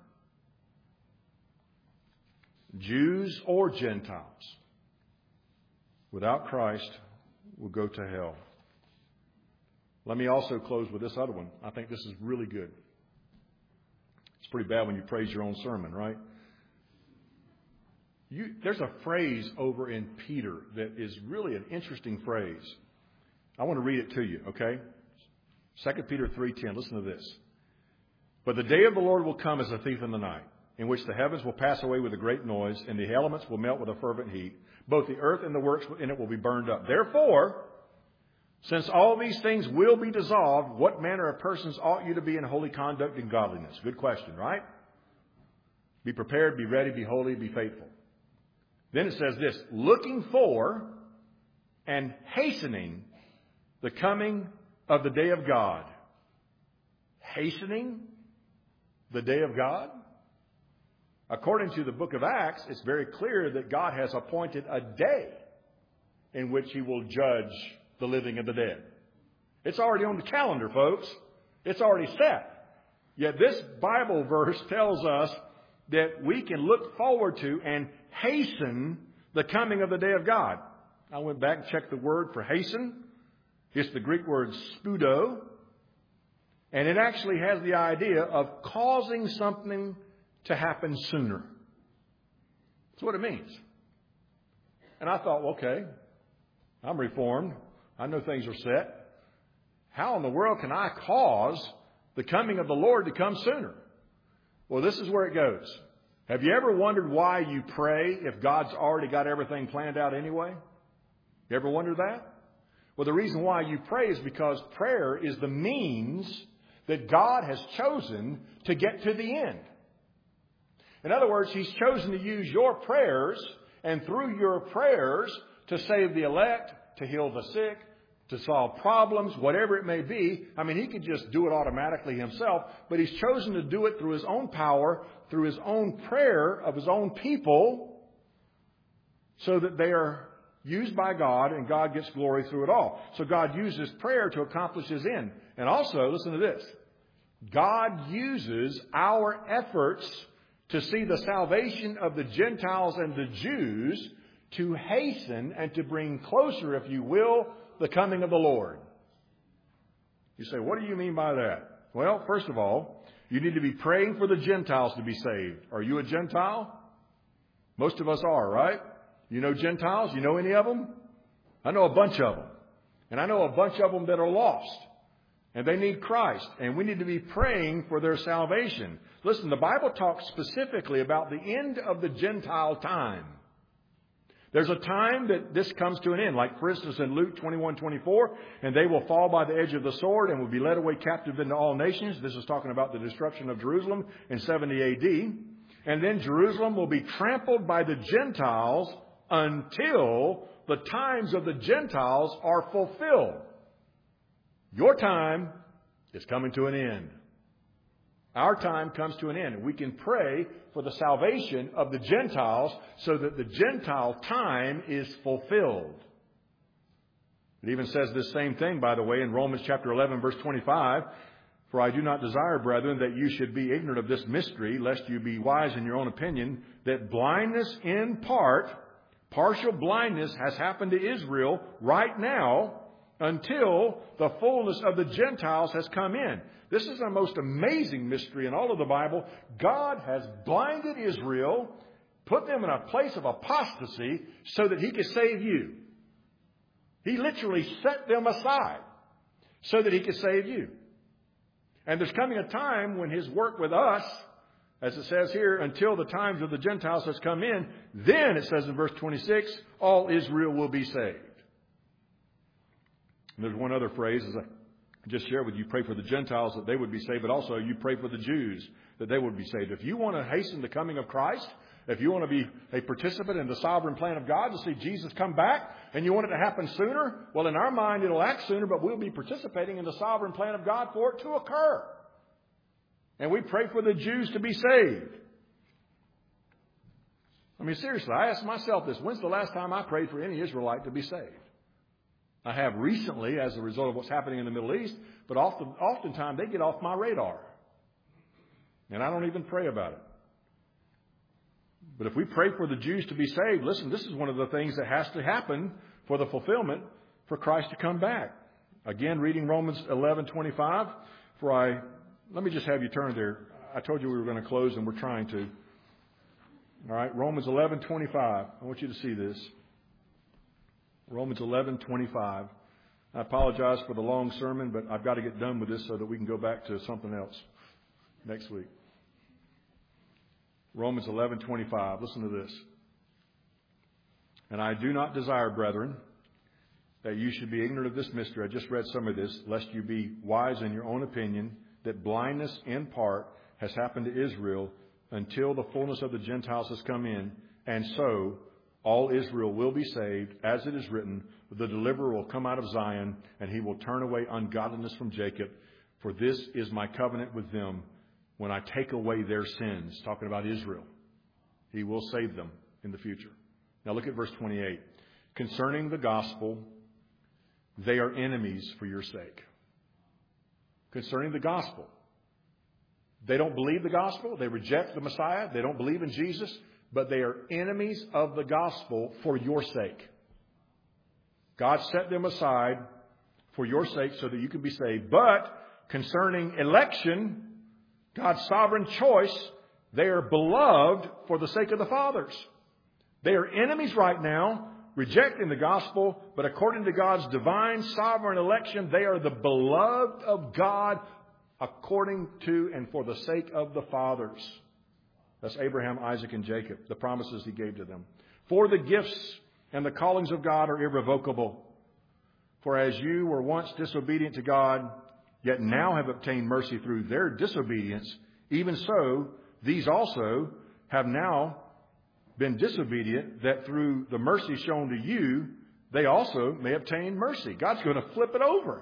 Jews or Gentiles, without Christ, will go to hell. Let me also close with this other one. I think this is really good. It's pretty bad when you praise your own sermon, right? There's a phrase over in Peter that is really an interesting phrase. I want to read it to you, okay? 2 Peter 3:10. Listen to this. But the day of the Lord will come as a thief in the night, in which the heavens will pass away with a great noise, and the elements will melt with a fervent heat. Both the earth and the works in it will be burned up. Therefore, since all these things will be dissolved, what manner of persons ought you to be in holy conduct and godliness? Good question, right? Be prepared, be ready, be holy, be faithful. Then it says this, looking for and hastening the coming of the day of God. Hastening the day of God? According to the book of Acts, it's very clear that God has appointed a day in which He will judge the living and the dead. It's already on the calendar, folks. It's already set. Yet this Bible verse tells us that we can look forward to and hasten the coming of the day of God. I went back and checked the word for hasten. It's the Greek word spudo. And it actually has the idea of causing something to happen sooner. That's what it means. And I thought, okay, I'm reformed. I know things are set. How in the world can I cause the coming of the Lord to come sooner? Well, this is where it goes. Have you ever wondered why you pray if God's already got everything planned out anyway? You ever wondered that? Well, the reason why you pray is because prayer is the means that God has chosen to get to the end. In other words, He's chosen to use your prayers and through your prayers to save the elect, to heal the sick, to solve problems, whatever it may be. I mean, He could just do it automatically Himself, but He's chosen to do it through His own power, through His own prayer of His own people, so that they are used by God and God gets glory through it all. So God uses prayer to accomplish His end. And also, listen to this. God uses our efforts to see the salvation of the Gentiles and the Jews to hasten and to bring closer, if you will, the coming of the Lord. You say, what do you mean by that? Well, first of all, you need to be praying for the Gentiles to be saved. Are you a Gentile? Most of us are, right? You know Gentiles? You know any of them? I know a bunch of them. And I know a bunch of them that are lost. And they need Christ. And we need to be praying for their salvation. Listen, the Bible talks specifically about the end of the Gentile time. There's a time that this comes to an end. Like, for instance, in Luke 21:24, and they will fall by the edge of the sword and will be led away captive into all nations. This is talking about the destruction of Jerusalem in 70 A.D. And then Jerusalem will be trampled by the Gentiles until the times of the Gentiles are fulfilled. Your time is coming to an end. Our time comes to an end. And we can pray for the salvation of the Gentiles so that the Gentile time is fulfilled. It even says this same thing, by the way, in Romans chapter 11, verse 25. For I do not desire, brethren, that you should be ignorant of this mystery, lest you be wise in your own opinion, that blindness in part, partial blindness, has happened to Israel right now until the fullness of the Gentiles has come in. This is the most amazing mystery in all of the Bible. God has blinded Israel, put them in a place of apostasy so that He could save you. He literally set them aside so that He could save you. And there's coming a time when His work with us, as it says here, until the times of the Gentiles has come in, then it says in verse 26, all Israel will be saved. And there's one other phrase, as I just shared with you, pray for the Gentiles that they would be saved, but also you pray for the Jews that they would be saved. If you want to hasten the coming of Christ, if you want to be a participant in the sovereign plan of God to see Jesus come back, and you want it to happen sooner, well, in our mind, it'll act sooner, but we'll be participating in the sovereign plan of God for it to occur. And we pray for the Jews to be saved. I mean, seriously, I ask myself this. When's the last time I prayed for any Israelite to be saved? I have recently as a result of what's happening in the Middle East, but oftentimes they get off my radar. And I don't even pray about it. But if we pray for the Jews to be saved, listen, this is one of the things that has to happen for the fulfillment for Christ to come back. Again, reading Romans 11:25. Let me just have you turn there. I told you we were going to close, and we're trying to. All right, Romans 11:25. I want you to see this. Romans 11:25. I apologize for the long sermon, but I've got to get done with this so that we can go back to something else next week. Romans 11:25. Listen to this. And I do not desire, brethren, that you should be ignorant of this mystery. I just read some of this, lest you be wise in your own opinion, that blindness in part has happened to Israel until the fullness of the Gentiles has come in, and so all Israel will be saved, as it is written, the deliverer will come out of Zion, and He will turn away ungodliness from Jacob. For this is my covenant with them when I take away their sins. Talking about Israel. He will save them in the future. Now look at verse 28. Concerning the gospel, they are enemies for your sake. Concerning the gospel. They don't believe the gospel. They reject the Messiah. They don't believe in Jesus. But they are enemies of the gospel for your sake. God set them aside for your sake so that you can be saved. But concerning election, God's sovereign choice, they are beloved for the sake of the fathers. They are enemies right now, rejecting the gospel, but according to God's divine sovereign election, they are the beloved of God according to and for the sake of the fathers. That's Abraham, Isaac, and Jacob, the promises He gave to them. For the gifts and the callings of God are irrevocable. For as you were once disobedient to God, yet now have obtained mercy through their disobedience, even so, these also have now been disobedient, that through the mercy shown to you, they also may obtain mercy. God's going to flip it over.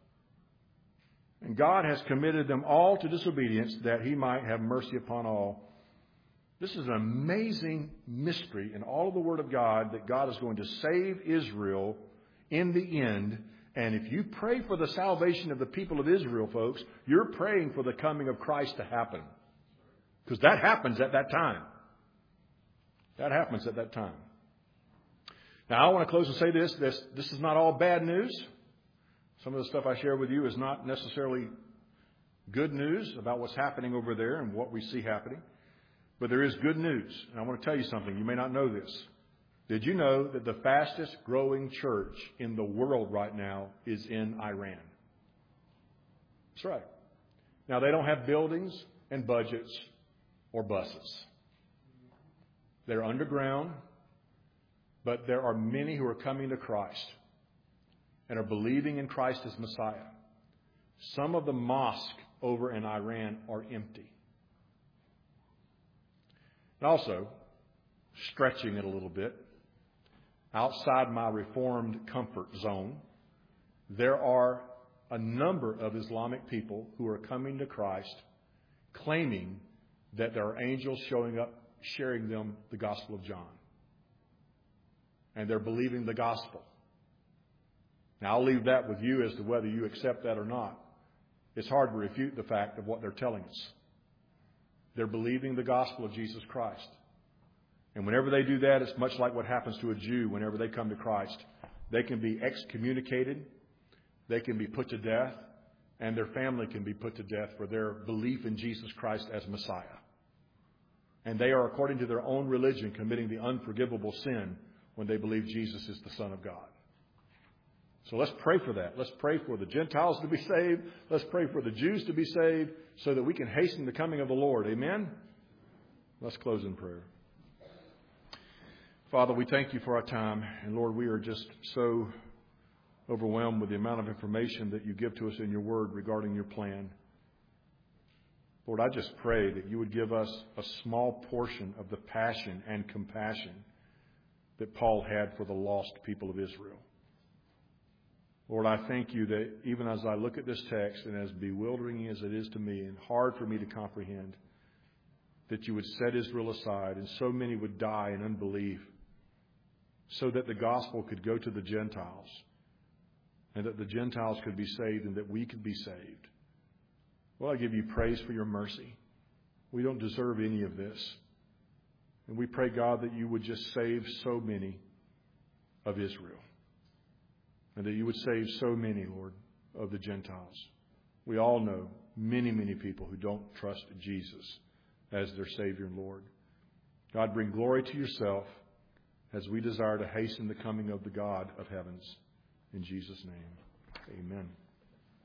And God has committed them all to disobedience, that He might have mercy upon all. This is an amazing mystery in all of the Word of God, that God is going to save Israel in the end. And if you pray for the salvation of the people of Israel, folks, you're praying for the coming of Christ to happen. Because that happens at that time. That happens at that time. Now, I want to close and say this. This is not all bad news. Some of the stuff I share with you is not necessarily good news about what's happening over there and what we see happening. But there is good news. And I want to tell you something. You may not know this. Did you know that the fastest growing church in the world right now is in Iran? That's right. Now, they don't have buildings and budgets or buses. They're underground, but there are many who are coming to Christ and are believing in Christ as Messiah. Some of the mosques over in Iran are empty. And also, stretching it a little bit, outside my Reformed comfort zone, there are a number of Islamic people who are coming to Christ claiming that there are angels showing up, sharing them the Gospel of John. And they're believing the gospel. Now, I'll leave that with you as to whether you accept that or not. It's hard to refute the fact of what they're telling us. They're believing the gospel of Jesus Christ. And whenever they do that, it's much like what happens to a Jew whenever they come to Christ. They can be excommunicated, they can be put to death, and their family can be put to death for their belief in Jesus Christ as Messiah. And they are, according to their own religion, committing the unforgivable sin when they believe Jesus is the Son of God. So let's pray for that. Let's pray for the Gentiles to be saved. Let's pray for the Jews to be saved so that we can hasten the coming of the Lord. Amen? Let's close in prayer. Father, we thank you for our time. And Lord, we are just so overwhelmed with the amount of information that you give to us in your word regarding your plan. Lord, I just pray that you would give us a small portion of the passion and compassion that Paul had for the lost people of Israel. Lord, I thank you that even as I look at this text, and as bewildering as it is to me and hard for me to comprehend, that you would set Israel aside and so many would die in unbelief so that the gospel could go to the Gentiles and that the Gentiles could be saved and that we could be saved. Well, I give you praise for your mercy. We don't deserve any of this. And we pray, God, that you would just save so many of Israel. And that you would save so many, Lord, of the Gentiles. We all know many, many people who don't trust Jesus as their Savior and Lord. God, bring glory to yourself as we desire to hasten the coming of the God of heavens. In Jesus' name, amen.